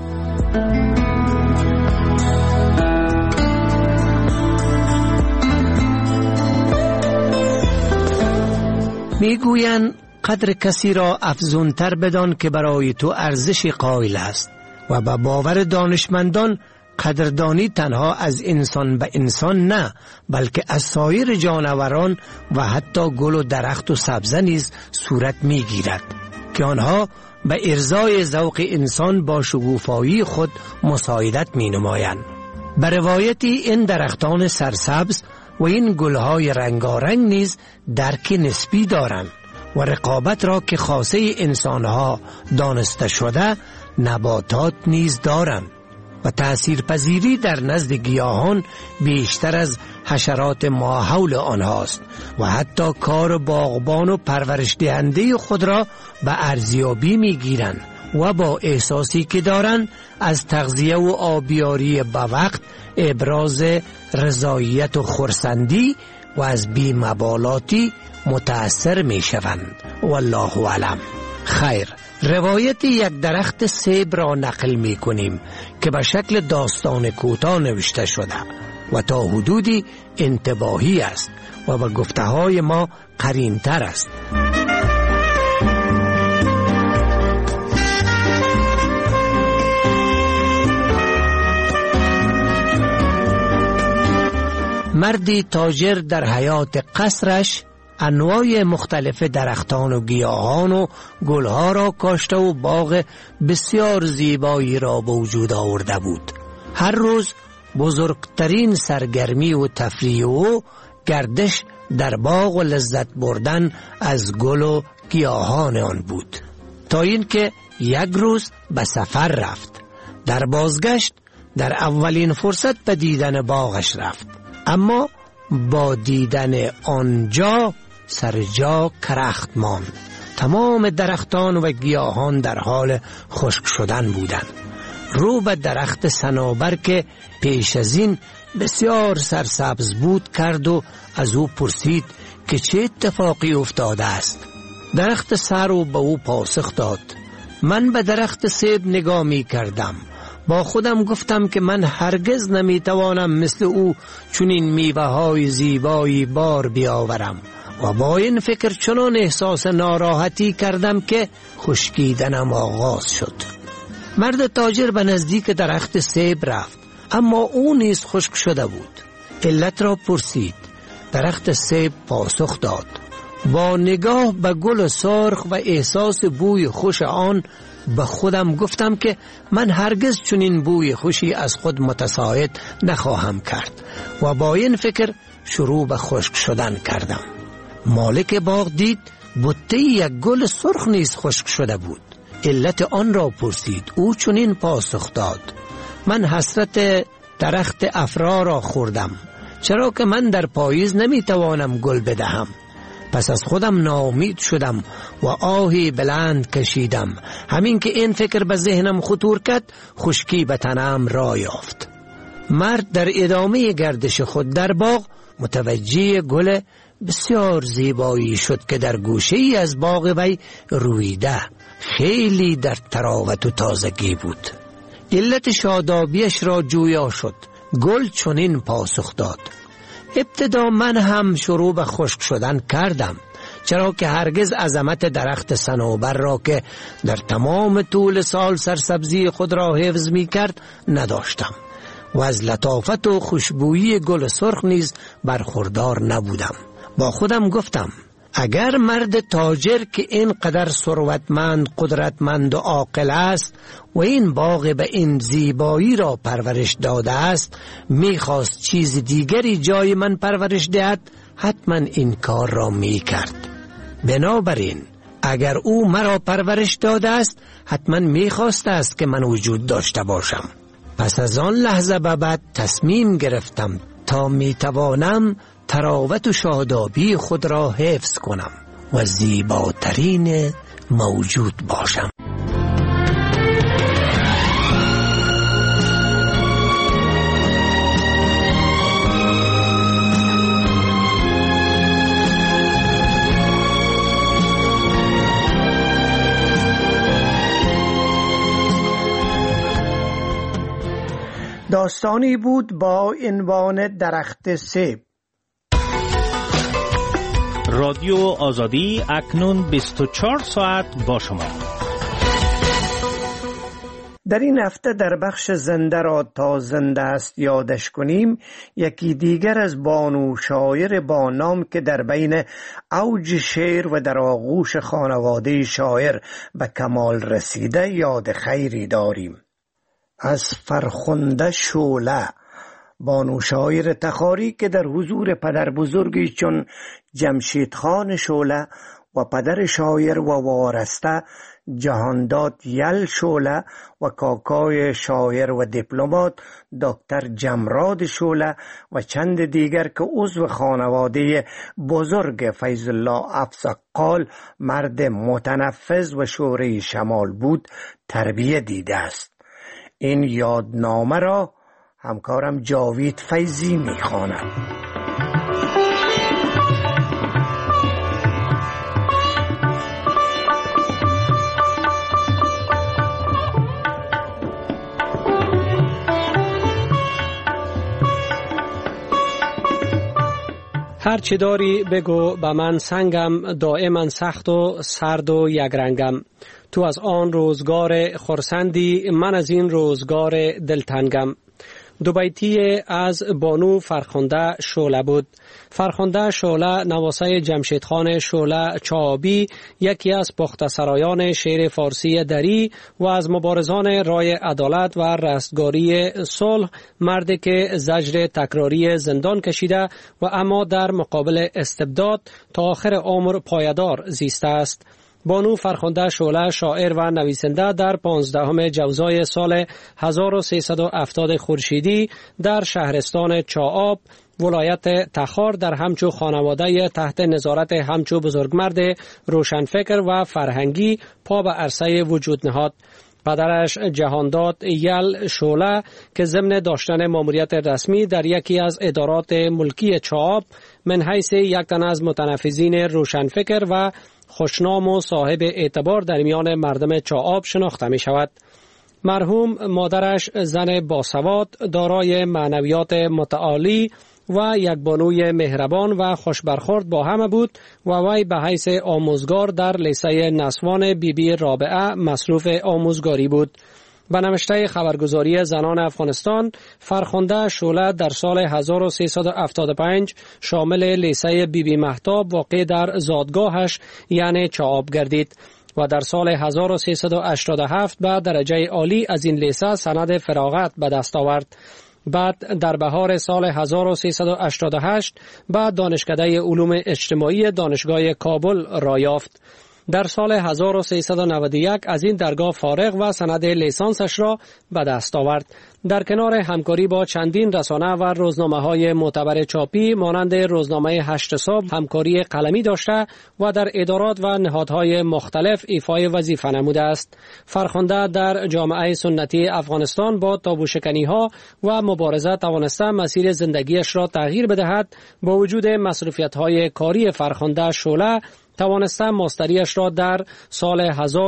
میگویند قدر کسی را افزونتر بدان که برای تو ارزش قائل است و به باور دانشمندان قدردانی تنها از انسان به انسان نه، بلکه از سایر جانوران و حتی گل و درخت و سبزه نیز صورت میگیرد که آنها به ارضای ذوق انسان با شگوفایی خود مساعدت می نمایند. به روایتی این درختان سرسبز و این گلهای رنگارنگ نیز درک نسبی دارند و رقابت را که خاصه انسانها دانسته شده نباتات نیز دارند و تأثیرپذیری در نزد گیاهان بیشتر از حشرات ماحول آنهاست و حتی کار باغبان و پرورش دهنده خود را به ارزیابی می گیرند و با احساسی که دارند از تغذیه و آبیاری به وقت ابراز رضایت و خرسندی و از بی‌مبالاتی متأثر می شوند. والله اعلم. خیر، روایت یک درخت سیب را نقل می کنیم که به شکل داستان کوتاه نوشته شده و تا حدودی انتباهی است و به گفته های ما قرین تر است. مردی تاجر در حیات قصرش انواع مختلف درختان و گیاهان و گلها را کاشته و باغ بسیار زیبایی را به وجود آورده بود. هر روز بزرگترین سرگرمی و تفریح و گردش در باغ و لذت بردن از گل و گیاهان آن بود، تا اینکه یک روز به سفر رفت. در بازگشت در اولین فرصت به دیدن باغش رفت، اما با دیدن آنجا سر جا کرخت ماند. تمام درختان و گیاهان در حال خشک شدن بودند. رو به درخت صنوبر که پیش از این بسیار سرسبز بود کرد و از او پرسید که چه اتفاقی افتاده است. درخت سر رو به او پاسخ داد: من به درخت سیب نگاه می کردم، با خودم گفتم که من هرگز نمی توانم مثل او چنین میوه های زیبایی بار بیاورم و با این فکر چنان احساس ناراحتی کردم که خشکیدنم آغاز شد. مرد تاجر به نزدیک درخت سیب رفت، اما او نیز خشک شده بود. علت را پرسید. درخت سیب پاسخ داد: با نگاه به گل سرخ و احساس بوی خوش آن به خودم گفتم که من هرگز چنین بوی خوشی از خود متساعد نخواهم کرد و با این فکر شروع به خشک شدن کردم. مالک باغ دید بوته یک گل سرخ نیز خشک شده بود. علت آن را پرسید. او چنین پاسخ داد: من حسرت درخت افرا را خوردم، چرا که من در پاییز نمیتوانم گل بدهم. پس از خودم ناامید شدم و آهی بلند کشیدم. همین که این فکر به ذهنم خطور کرد، خشکی به تنم را یافت. مرد در ادامه گردش خود در باغ متوجه گل بسیار زیبایی شد که در گوشه ای از باغ وی رویده. خیلی در تراوت و تازگی بود. علت شادابیش را جویا شد. گل چنین پاسخ داد: ابتدا من هم شروع به خشک شدن کردم، چرا که هرگز عظمت درخت صنوبر را که در تمام طول سال سرسبزی خود را حفظ می کرد نداشتم و از لطافت و خوشبویی گل سرخ نیز برخوردار نبودم. با خودم گفتم اگر مرد تاجر که اینقدر ثروتمند، قدرتمند و عاقل است و این باغ به این زیبایی را پرورش داده است، میخواست چیز دیگری جای من پرورش دهد، حتما این کار را میکرد. بنابراین اگر او مرا پرورش داده است، حتما میخواست است که من وجود داشته باشم. پس از آن لحظه به بعد تصمیم گرفتم تا میتوانم تراوت و شادابی خود را حفظ کنم و زیباترین موجود باشم. داستانی بود با عنوان درخت سیب. رادیو آزادی اکنون 24 ساعت با شما. در این هفته در بخش زنده را تا زنده است یادش کنیم، یکی دیگر از بانو شاعر با نام که در بین اوج شعر و در آغوش خانواده شاعر به کمال رسیده یاد خیری داریم. از فرخنده شعله، بانو شاعر تخاری که در حضور پدر بزرگی چون جمشید خان شعله و پدر شاعر و وارسته جهانداد یل شعله و کاکای شاعر و دیپلمات دکتر جمراد شعله و چند دیگر که عضو خانواده بزرگ فیض الله افزقال مرد متنفذ و شوره شمال بود تربیه دیده است. این یادنامه را همکارم جاوید فیضی میخواند. هر چی داری بگو به من سنگم، دائما سخت و سرد و یک رنگم. تو از آن روزگار خرسندی، من از این روزگار دلتنگم. دو بیتی از بانو فرخنده شعله بود. فرخنده شعله نواسه جمشید خان شعله چابی، یکی از پخته سرایان شعر فارسی دری و از مبارزان رای عدالت و رستگاری صلح، مردی که زجر تکراری زندان کشیده و اما در مقابل استبداد تا آخر عمر پایدار زیسته است. بانو فرخنده شعله شاعر و نویسنده در 15 جوزای سال 1370 خورشیدی در شهرستان چاآب ولایت تخار در همچو خانواده تحت نظارت همچو بزرگمرد روشنفکر و فرهنگی پا به عرصه وجود نهاد. پدرش جهانداد یل شعله که ضمن داشتن ماموریت رسمی در یکی از ادارات ملکی چاآب من حیث یک تن از متنفذین روشنفکر و خوشنام و صاحب اعتبار در میان مردم چاآب شناخته می شود. مرحوم مادرش زن باسواد دارای معنویات متعالی و یک بانوی مهربان و خوشبرخورد با همه بود و وی به حیث آموزگار در لیسه نسوان بی رابعه مصروف آموزگاری بود. به نوشته خبرگزاری زنان افغانستان، فرخنده شعله در سال 1375 شامل لیسه بی مهتاب واقع در زادگاهش یعنی چاآب گردید و در سال 1387 به درجه عالی از این لیسه سند فراغت به دست آورد. بعد در بهار سال 1388 به دانشکده علوم اجتماعی دانشگاه کابل را یافت. در سال 1391 از این درگاه فارغ و سند لیسانسش را به دست آورد. در کنار همکاری با چندین رسانه و روزنامه‌های معتبر چاپی مانند روزنامه 8 صبح همکاری قلمی داشته و در ادارات و نهادهای مختلف ایفای وظیفه نموده است. فرخنده در جامعه سنتی افغانستان با تابوشکنی‌ها و مبارزه توانسته مسیر زندگیش را تغییر بدهد. با وجود مصروفیت‌های کاری فرخنده شعله توانسته ماستریش را در سال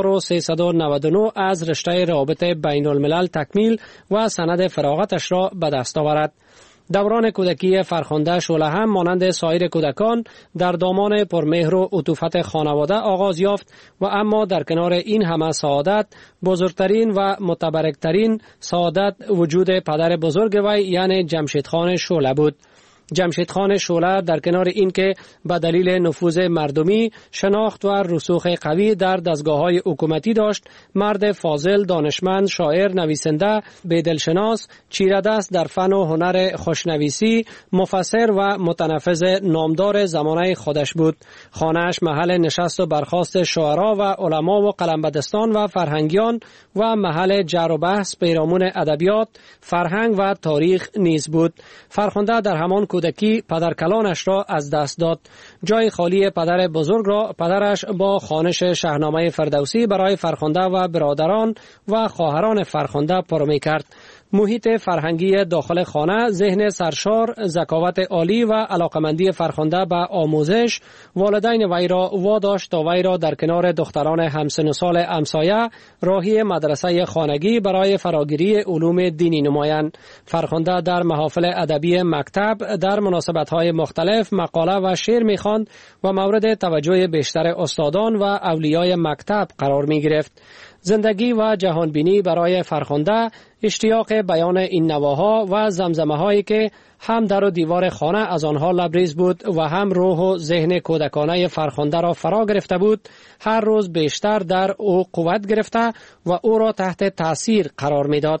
1399 از رشته روابط بین الملل تکمیل و سند فراغتش را به دست آورد. دوران کودکی فرخنده شعله هم مانند سایر کودکان در دامان پرمهر و عطوفت خانواده آغاز یافت و اما در کنار این همه سعادت بزرگترین و متبرکترین سعادت وجود پدر بزرگ وی یعنی جمشید خان شعله بود. جمشید خان شعله در کنار این که به دلیل نفوذ مردمی شناخت و رسوخ قوی در دستگاه‌های حکومتی داشت، مرد فاضل، دانشمند، شاعر، نویسنده، بی‌دلشناس، چیره‌دست در فن و هنر خوشنویسی، مفسر و متنفذ نامدار زمانه خودش بود. خانه‌اش محل نشست و برخاست شاعران و علما و قلمبدستان و فرهنگیان و محل جر و بحث پیرامون ادبیات، فرهنگ و تاریخ نیز بود. فرخنده در همان کودکی پدرکلانش را از دست داد. جای خالی پدر بزرگ را پدرش با خوانش شاهنامه فردوسی برای فرخنده و برادران و خواهران فرخنده پر می‌کرد. محیط فرهنگی داخل خانه، ذهن سرشار، ذکاوت عالی و علاقمندی فرخنده به آموزش والدین وی را واداشت تا وی را در کنار دختران همسن و سال همسایه راهی مدرسه خانگی برای فراگیری علوم دینی نمایند. فرخنده در محافل ادبی مکتب در مناسبت‌های مختلف مقاله و شعر می‌خواند و مورد توجه بیشتر استادان و اولیای مکتب قرار می‌گرفت. زندگی و جهانبینی برای فرخنده اشتیاق بیان این نواها و زمزمه‌هایی که هم در و دیوار خانه از آنها لبریز بود و هم روح و ذهن کودکانه فرخنده را فرا گرفته بود، هر روز بیشتر در او قوت گرفته و او را تحت تأثیر قرار می‌داد.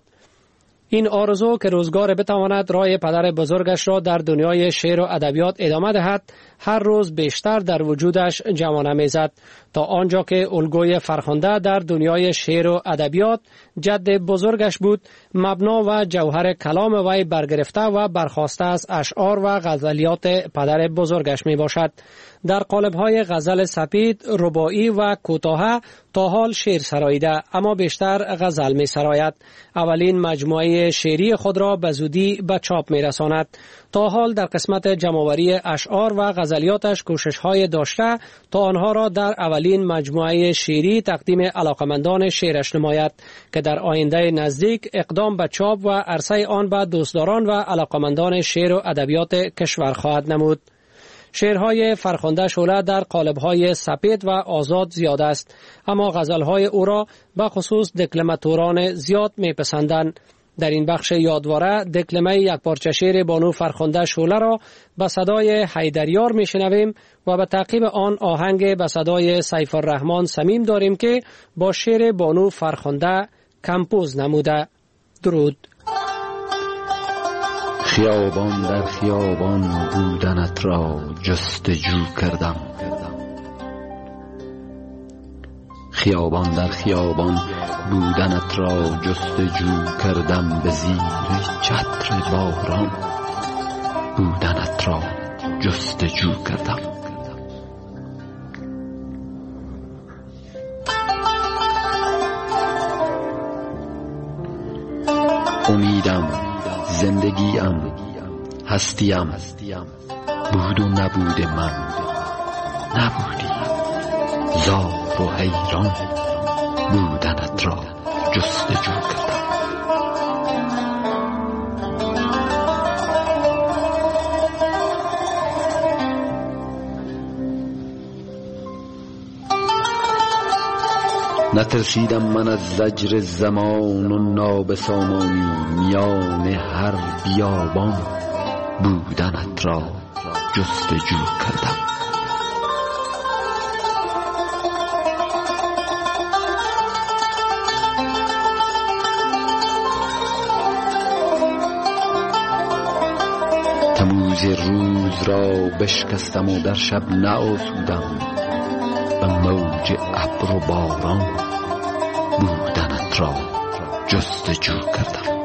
این آرزو که روزگار بتواند راه پدر بزرگش را در دنیای شعر و ادبیات ادامه دهد، هر روز بیشتر در وجودش جوانه می‌زد تا آنجا که الگوی فرخنده در دنیای شعر و ادبیات جد بزرگش بود، مبنا و جوهر کلام وی برگرفته و برخاسته از اشعار و غزلیات پدر بزرگش می باشد. در قالب‌های غزل سپید، رباعی و کوتاه تا حال شعر سراییده، اما بیشتر غزل می سراید. اولین مجموعه شعری خود را به زودی به چاپ می رساند. تا حال در قسمت جمع‌آوری اشعار و غزلیاتش کوشش‌های داشته تا آنها را در اولین مجموعه شعری تقدیم علاقمندان شعرش نماید که در آینده نزدیک اقدام به چاپ و عرضه آن به دوستداران و علاقمندان شعر و ادبیات کشور خواهد نمود. شعرهای فرخنده شعله در قالب‌های سپید و آزاد زیاد است، اما غزل‌های او را به خصوص دکلماتوران زیاد می‌پسندند. در این بخش یادواره دکلمه یک پارچه شعر بانو فرخنده شعله را به صدای حیدریار میشنویم و به تعقیب آن آهنگ به صدای سیف الرحمن صمیم داریم که با شعر بانو فرخنده کمپوز نموده. درود. خیابان در خیابان بودنت را جستجو کردم، خیابان در خیابان بودنت را جستجو کردم، به زیر چتر باران بودنت را جستجو کردم. امیدم، زندگیم، هستیم بود و نبود من، نبودی زار و حیران بودنت را جستجو کردم. نترسیدم من از زجر زمان و نابسامانی، میان هر بیابان بودنت را جستجو کردم. تموز روز را بشکستم و در شب نآسودم، به موج ابر و باران بودنت را جستجو کردم.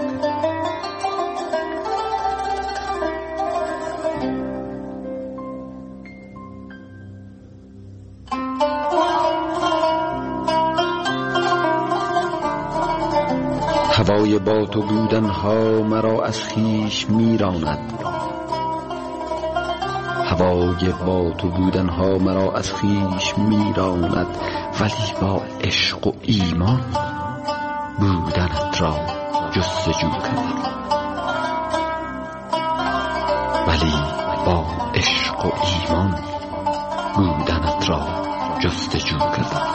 هوای با تو بودن ها مرا از خویش میراند، هوای با تو بودن ها مرا از خویش میراند، ولی با عشق و ایمان بودنت را جستجو کردم. ولی با عشق و ایمان بودنت را جستجو کردم.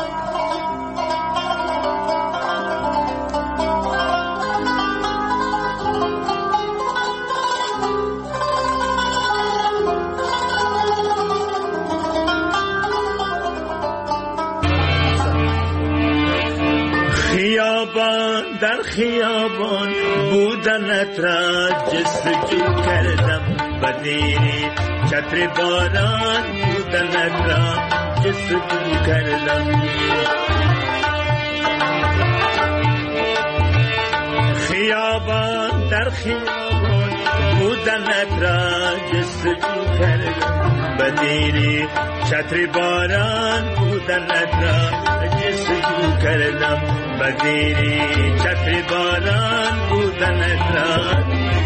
در خیابان بودنت را جستجو کردم، بدیری چتر باران بودنت را جستجو کردم. خیابان در خیابان بودنت را جستجو کردم، بدیری چتر باران بودنت را جستجو کردم، بدیری چتر باران بودنت را.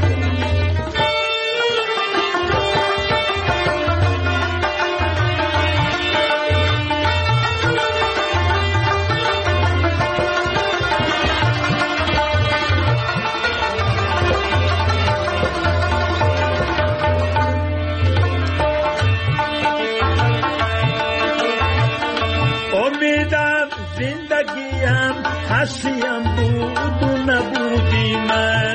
امیدم زندگیم هستیم بود و نبودی من،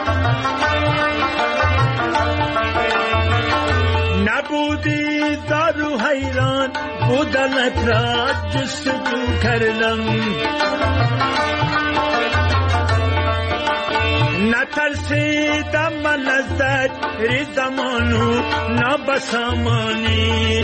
نبودی زار و حیران بودنت را جستجو کردم. نترسیدم من از زجر زمان و نابسامانی،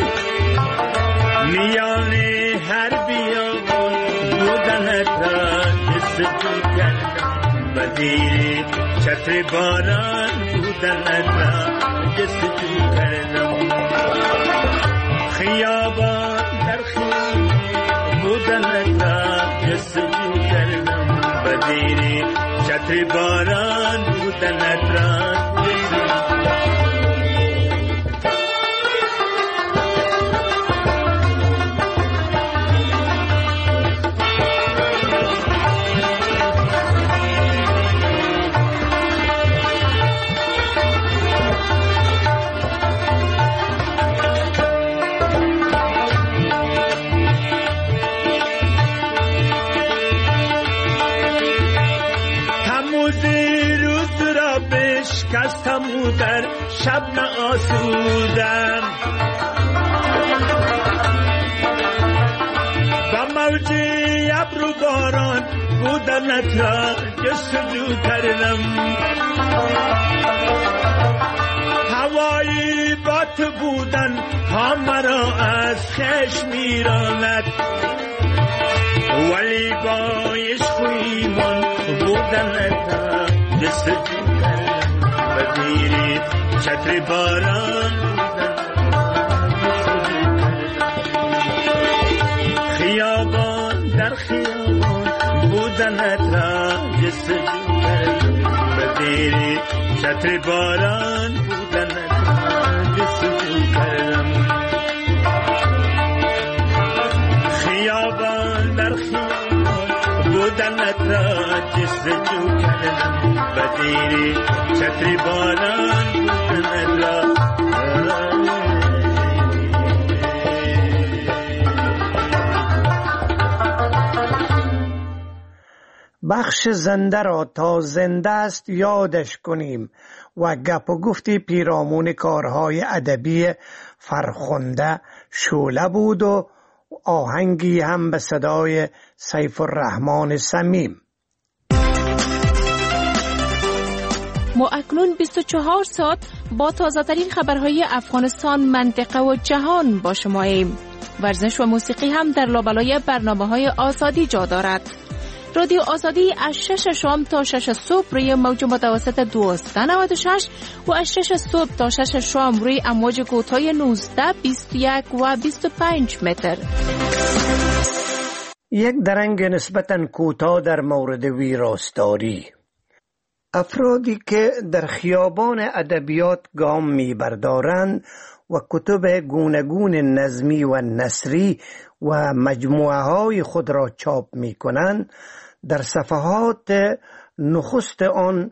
میان هر بیابان بودنت را جستجو کردم، بدیری چتر باران بودنت را جستجو کردم. خیابان در خیابان بودنت را جستجو کردم، بدیری چتر باران بودنت را جستجو کردم. شکستم و در شب نآسودم، با موج ابر و باران بودنت را جستجو کردم. هوایی با تو بودن ها مرا از خشم میراند، ولی با عشق و ایمان بودنت را جستجو کردم، بدیری چتر باران خیابان در خیابان بودنت را جستجو کردم، بدیری چتر باران بودنت را جستجو کردم. خیابان در خیابان بودنت را جستجو کردم، بدیری چتر باران بودنت را. بخش زنده را تا زنده است یادش کنیم و گپ و گفتی پیرامون کارهای ادبی فرخنده شعله بود و آهنگی هم به صدای سیف الرحمن صمیم. ما اکنون 24 ساعت با تازه‌ترین خبرهای افغانستان، منطقه و جهان با شماییم. ورزش و موسیقی هم در لابلای برنامه‌های آزادی جا دارد. رادیو آزادی از 6 شام تا 6 صبح روی موج متوسط 1296 و از 6 صبح تا 6 شام روی امواج کوتاه 19، 21 و 25 متر. یک درنگ نسبتاً کوتاه در مورد ویراستاری. افرادی که در خیابان ادبیات گام می‌بردارند و کتب گوناگون نظمی و نثری و مجموعه‌های خود را چاپ می‌کنند، در صفحات نخست آن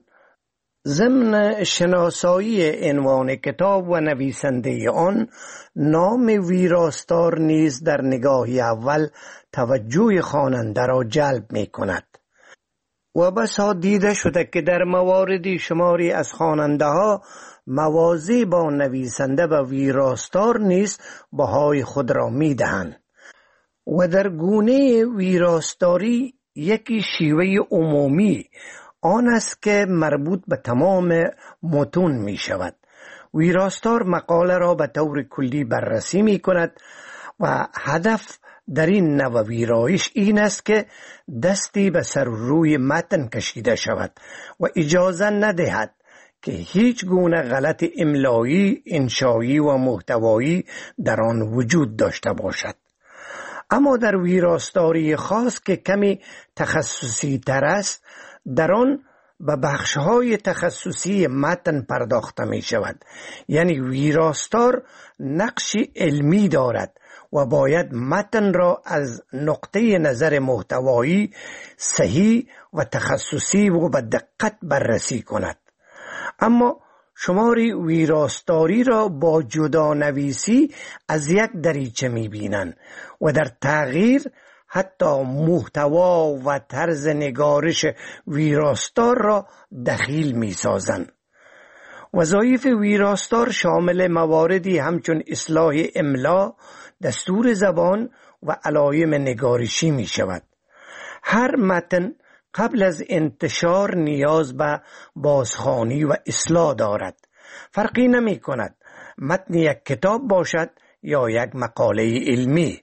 ضمن شناسایی عنوان کتاب و نویسنده آن نام ویراستار نیز در نگاهی اول توجه خواننده را جلب می‌کند. و بسا دیده شده که در مواردی شماری از خواننده ها موازی با نویسنده و ویراستار نیز بهای خود را می دهند. و در گونه ویراستاری یکی شیوه عمومی آن است که مربوط به تمام متون می شود. ویراستار مقاله را به طور کلی بررسی می کند و هدف در این نوع ویرایش این است که دستی به سر روی متن کشیده شود و اجازه ندهد که هیچ گونه غلط املایی، انشایی و محتوایی در آن وجود داشته باشد. اما در ویراستاری خاص که کمی تخصصی تر است، در آن به بخش‌های تخصصی متن پرداخته می شود. یعنی ویراستار نقشی علمی دارد و باید متن را از نقطه نظر محتوایی صحیح و تخصصی و به دقت بررسی کند. اما شماری ویراستاری را با جدا نویسی از یک دریچه می بینند و در تغییر حتی محتوا و طرز نگارش ویراستار را دخیل می سازند. وظایف ویراستار شامل مواردی همچون اصلاح املا، دستور زبان و علایم نگارشی می شود. هر متن قبل از انتشار نیاز به بازخوانی و اصلاح دارد. فرقی نمی کند متن یک کتاب باشد یا یک مقاله علمی.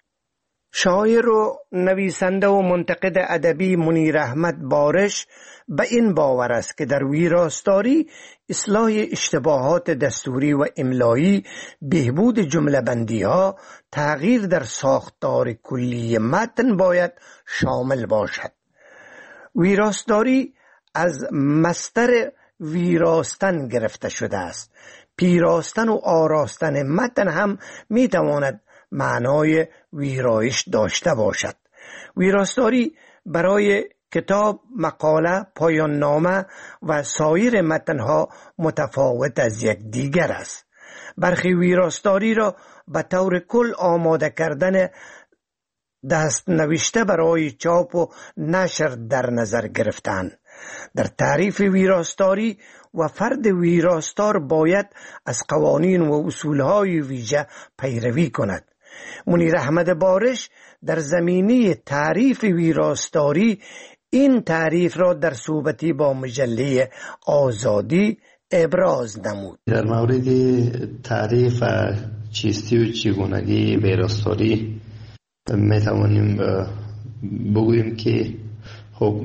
شاعر و نویسنده و منتقد ادبی منیر احمد بارش به این باور است که در ویراستاری اصلاح اشتباهات دستوری و املایی، بهبود جمله بندی ها، تغییر در ساختار کلی متن باید شامل باشد. ویراستاری از مصدر ویراستن گرفته شده است. پیراستن و آراستن متن هم می تواند معنای ویرایش داشته باشد. ویراستاری برای کتاب، مقاله، پایان نامه و سایر متنها متفاوت از یک دیگر است. برخی ویراستاری را به طور کل آماده کردن دست نوشته برای چاپ و نشر در نظر گرفتند. در تعریف ویراستاری و فرد ویراستار باید از قوانین و اصولهای ویژه پیروی کند. منیر احمد بارش در زمینه تعریف ویراستاری این تعریف را در صحبتی با مجله آزادی ابراز نمود. در مورد تعریف چیستی و چگونگی ویراستاری می توانیم بگوییم که خب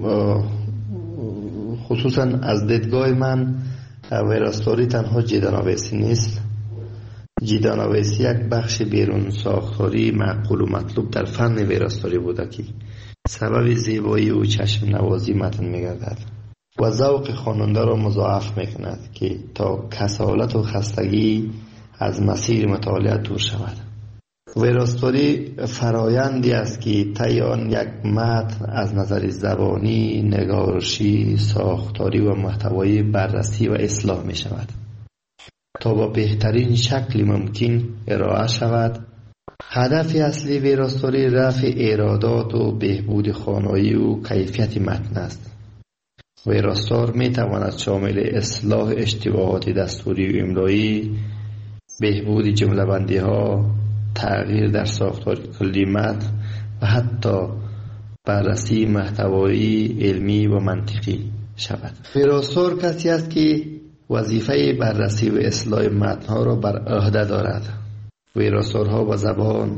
خصوصا از دیدگاه من ویراستاری تنها جیدانویسی نیست. جیدانویسی یک بخش بیرون ساختاری معقول و مطلوب در فن ویراستاری بوده که سبب زیبایی و چشم نوازی متن می‌گردد و ذوق خواننده را مضاعف می‌کند که تا کسالت و خستگی از مسیر مطالعه دور شود. ویراستاری فرایندی است که طی آن یک متن از نظر زبانی، نگارشی، ساختاری و محتوایی بررسی و اصلاح می شود تا با بهترین شکل ممکن ارائه شود. هدف اصلی ویراستاری رفع ایرادات و بهبود خوانایی و کیفیت متن است. ویراستار می تواند شامل اصلاح اشتباهات دستوری و املایی، بهبود جمله بندی ها، تغییر در ساختار کلی متن و حتی بررسی محتوایی علمی و منطقی شود. ویراستار کسی است که وظیفه بررسی و اصلاح متن‌ها را بر عهده دارد. ویراستارها با زبان،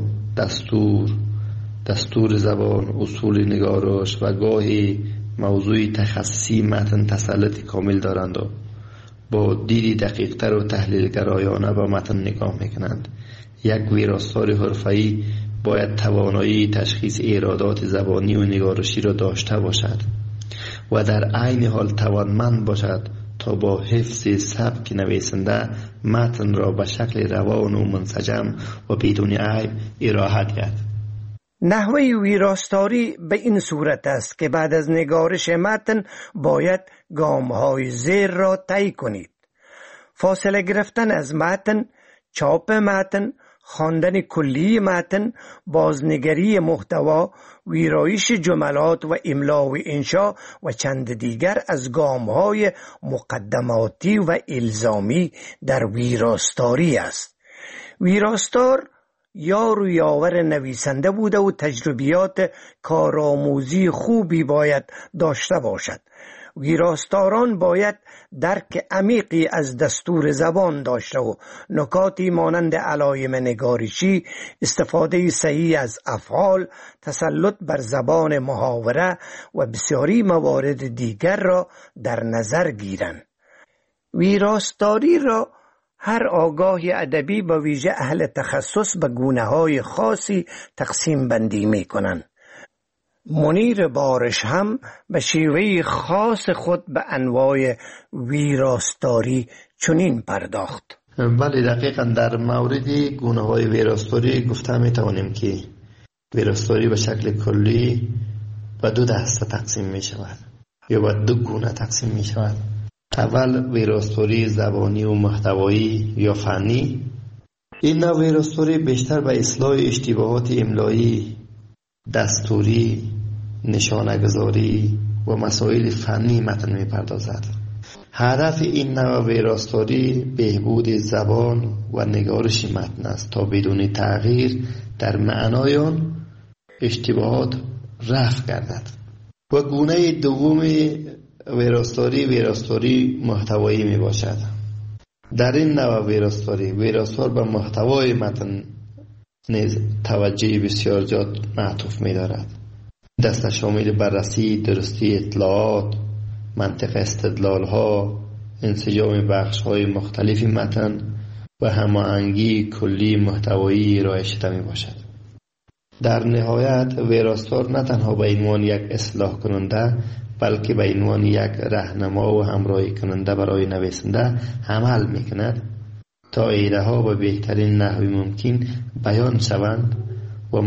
دستور زبان، اصول نگارش و گاهی موضوع تخصصی متن تسلط کامل دارند و با دیدی دقیق‌تر و تحلیل‌گرایانه به متن نگاه می‌کنند. یک ویراستار حرفه‌ای باید توانایی تشخیص ایرادات زبانی و نگارشی را داشته باشد و در عین حال توانمند باشد تا با حفظ سبک نویسنده متن را به شکل روان و منسجم و بدون عیب ارائه دهد. نحوه ویراستاری به این صورت است که بعد از نگارش متن باید گام‌های زیر را طی کنید: فاصله گرفتن از متن، چاپ متن، خواندن کلی متن، بازنگری محتوا، ویرایش جملات و املا و انشا و چند دیگر از گام‌های مقدماتی و الزامی در ویراستاری است. ویراستار یار و یاور نویسنده بوده و تجربیات کارآموزی خوبی باید داشته باشد. ویراستاران باید درک عمیقی از دستور زبان داشته و نکاتی مانند علایم نگارشی، استفاده صحیح از افعال، تسلط بر زبان محاوره و بسیاری موارد دیگر را در نظر گیرند. ویراستاری را هر آگاه ادبی با ویژه اهل تخصص به گونه‌های خاصی تقسیم بندی می‌کنند. منیر بارش هم به شیوه خاص خود به انواع ویراستاری چنین پرداخت. بله، دقیقاً در مورد گونه‌های ویراستاری گفته می‌توانیم که ویراستاری به شکل کلی به دو دسته تقسیم می‌شود یا به دو گونه تقسیم می‌شود. اول ویراستاری زبانی و محتوایی یا فنی. این نوع ویراستاری بیشتر به اصلاح اشتباهات املایی، دستوری، نشانه‌گذاری و مسائل فنی متن می‌پردازد. هدف این نوع ویراستاری بهبود زبان و نگارش متن است تا بدون تغییر در معنای آن اشتباهات رفع گردد. و گونه دوم ویراستاری محتوایی می باشد. در این نوع ویراستار به محتوای متن نیز توجه بسیار زیاد معطوف می دارد. دست شامل بررسی درستی اطلاعات، منطق استدلال ها، انسجام بخش های مختلف متن و هماهنگی کلی محتوایی ارائه شده می باشد. در نهایت ویراستار نه تنها به عنوان یک اصلاح کننده بلکه به عنوان یک راهنما و همراهی کننده برای نویسنده عمل میکند تا ایده ها به بهترین نحوی ممکن بیان شوند و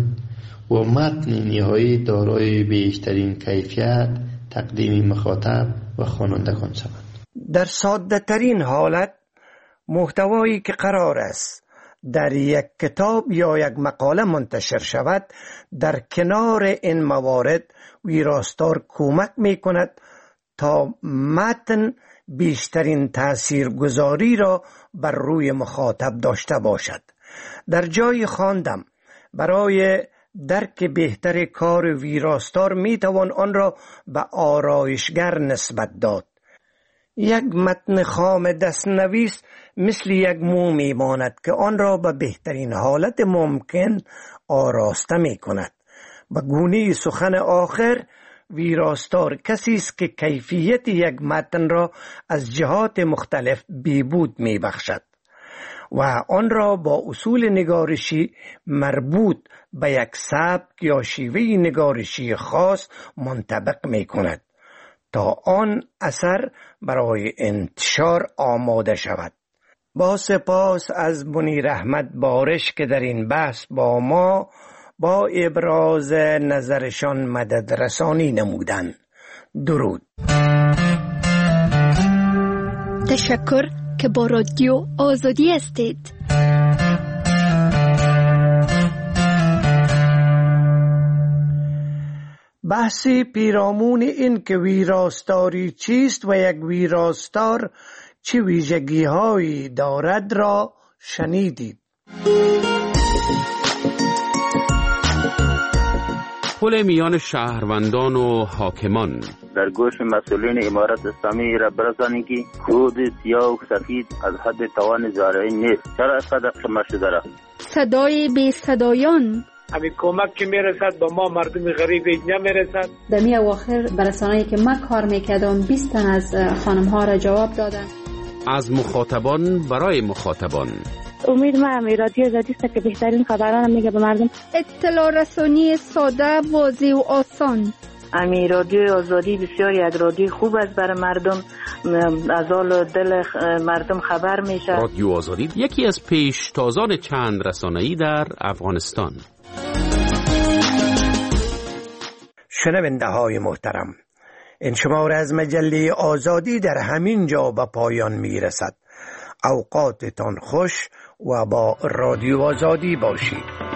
متن نهایی دارای بیشترین کیفیت تقدیم مخاطب و خوانندگان شوند. در ساده ترین حالت محتوایی که قرار است در یک کتاب یا یک مقاله منتشر شود، در کنار این موارد ویراستار کمک می کند تا متن بیشترین تاثیرگذاری را بر روی مخاطب داشته باشد. در جای خواندم برای درک بهتر کار ویراستار می توان آن را به آرایشگر نسبت داد. یک متن خام دستنویس مثل یک مو می ماند که آن را به بهترین حالت ممکن آراسته می کند. به گونه سخن آخر، ویراستار کسی است که کیفیت یک متن را از جهات مختلف بهبود می بخشد و آن را با اصول نگارشی مربوط به یک سبک یا شیوه نگارشی خاص منطبق می کند تا آن اثر برای انتشار آماده شود. با سپاس از منیر احمد بارش که در این بحث با ما با ابراز نظرشان مدد رسانی نمودند. درود. تشکر که با رادیو آزادی هستید. بحثی پیرامون این که ویراستاری چیست و یک ویراستار چه ویژگی هایی دارد را شنیدید. پل میان شهروندان و حاکمان. در گوش مسئولین امارت اسلامی را برسانید که کود سیاه و سفید از حد توان زارعین نیست. چرا اینقدر شما شده را؟ صدای بی صدایان، همین کمک که میرسد به ما مردم غریب نمیرسد. در می اواخر برسانه‌ای که من کار میکردم 20 تن از خانم ها را جواب دادن. از مخاطبان برای مخاطبان. امید ما رادیو آزادی است که بهترین خبران میگه به مردم. اطلاع رسانی ساده، واضح و آسان. رادیو آزادی بسیاری از رادیو خوب است برای مردم، از حال دل مردم خبر میشه. رادیو آزادی یکی از پیشتازان چند رسانه‌ای در افغانستان. شنونده های محترم، این شماره از مجله آزادی در همین جا به پایان می رسد. اوقاتتان خوش و با رادیو آزادی باشید.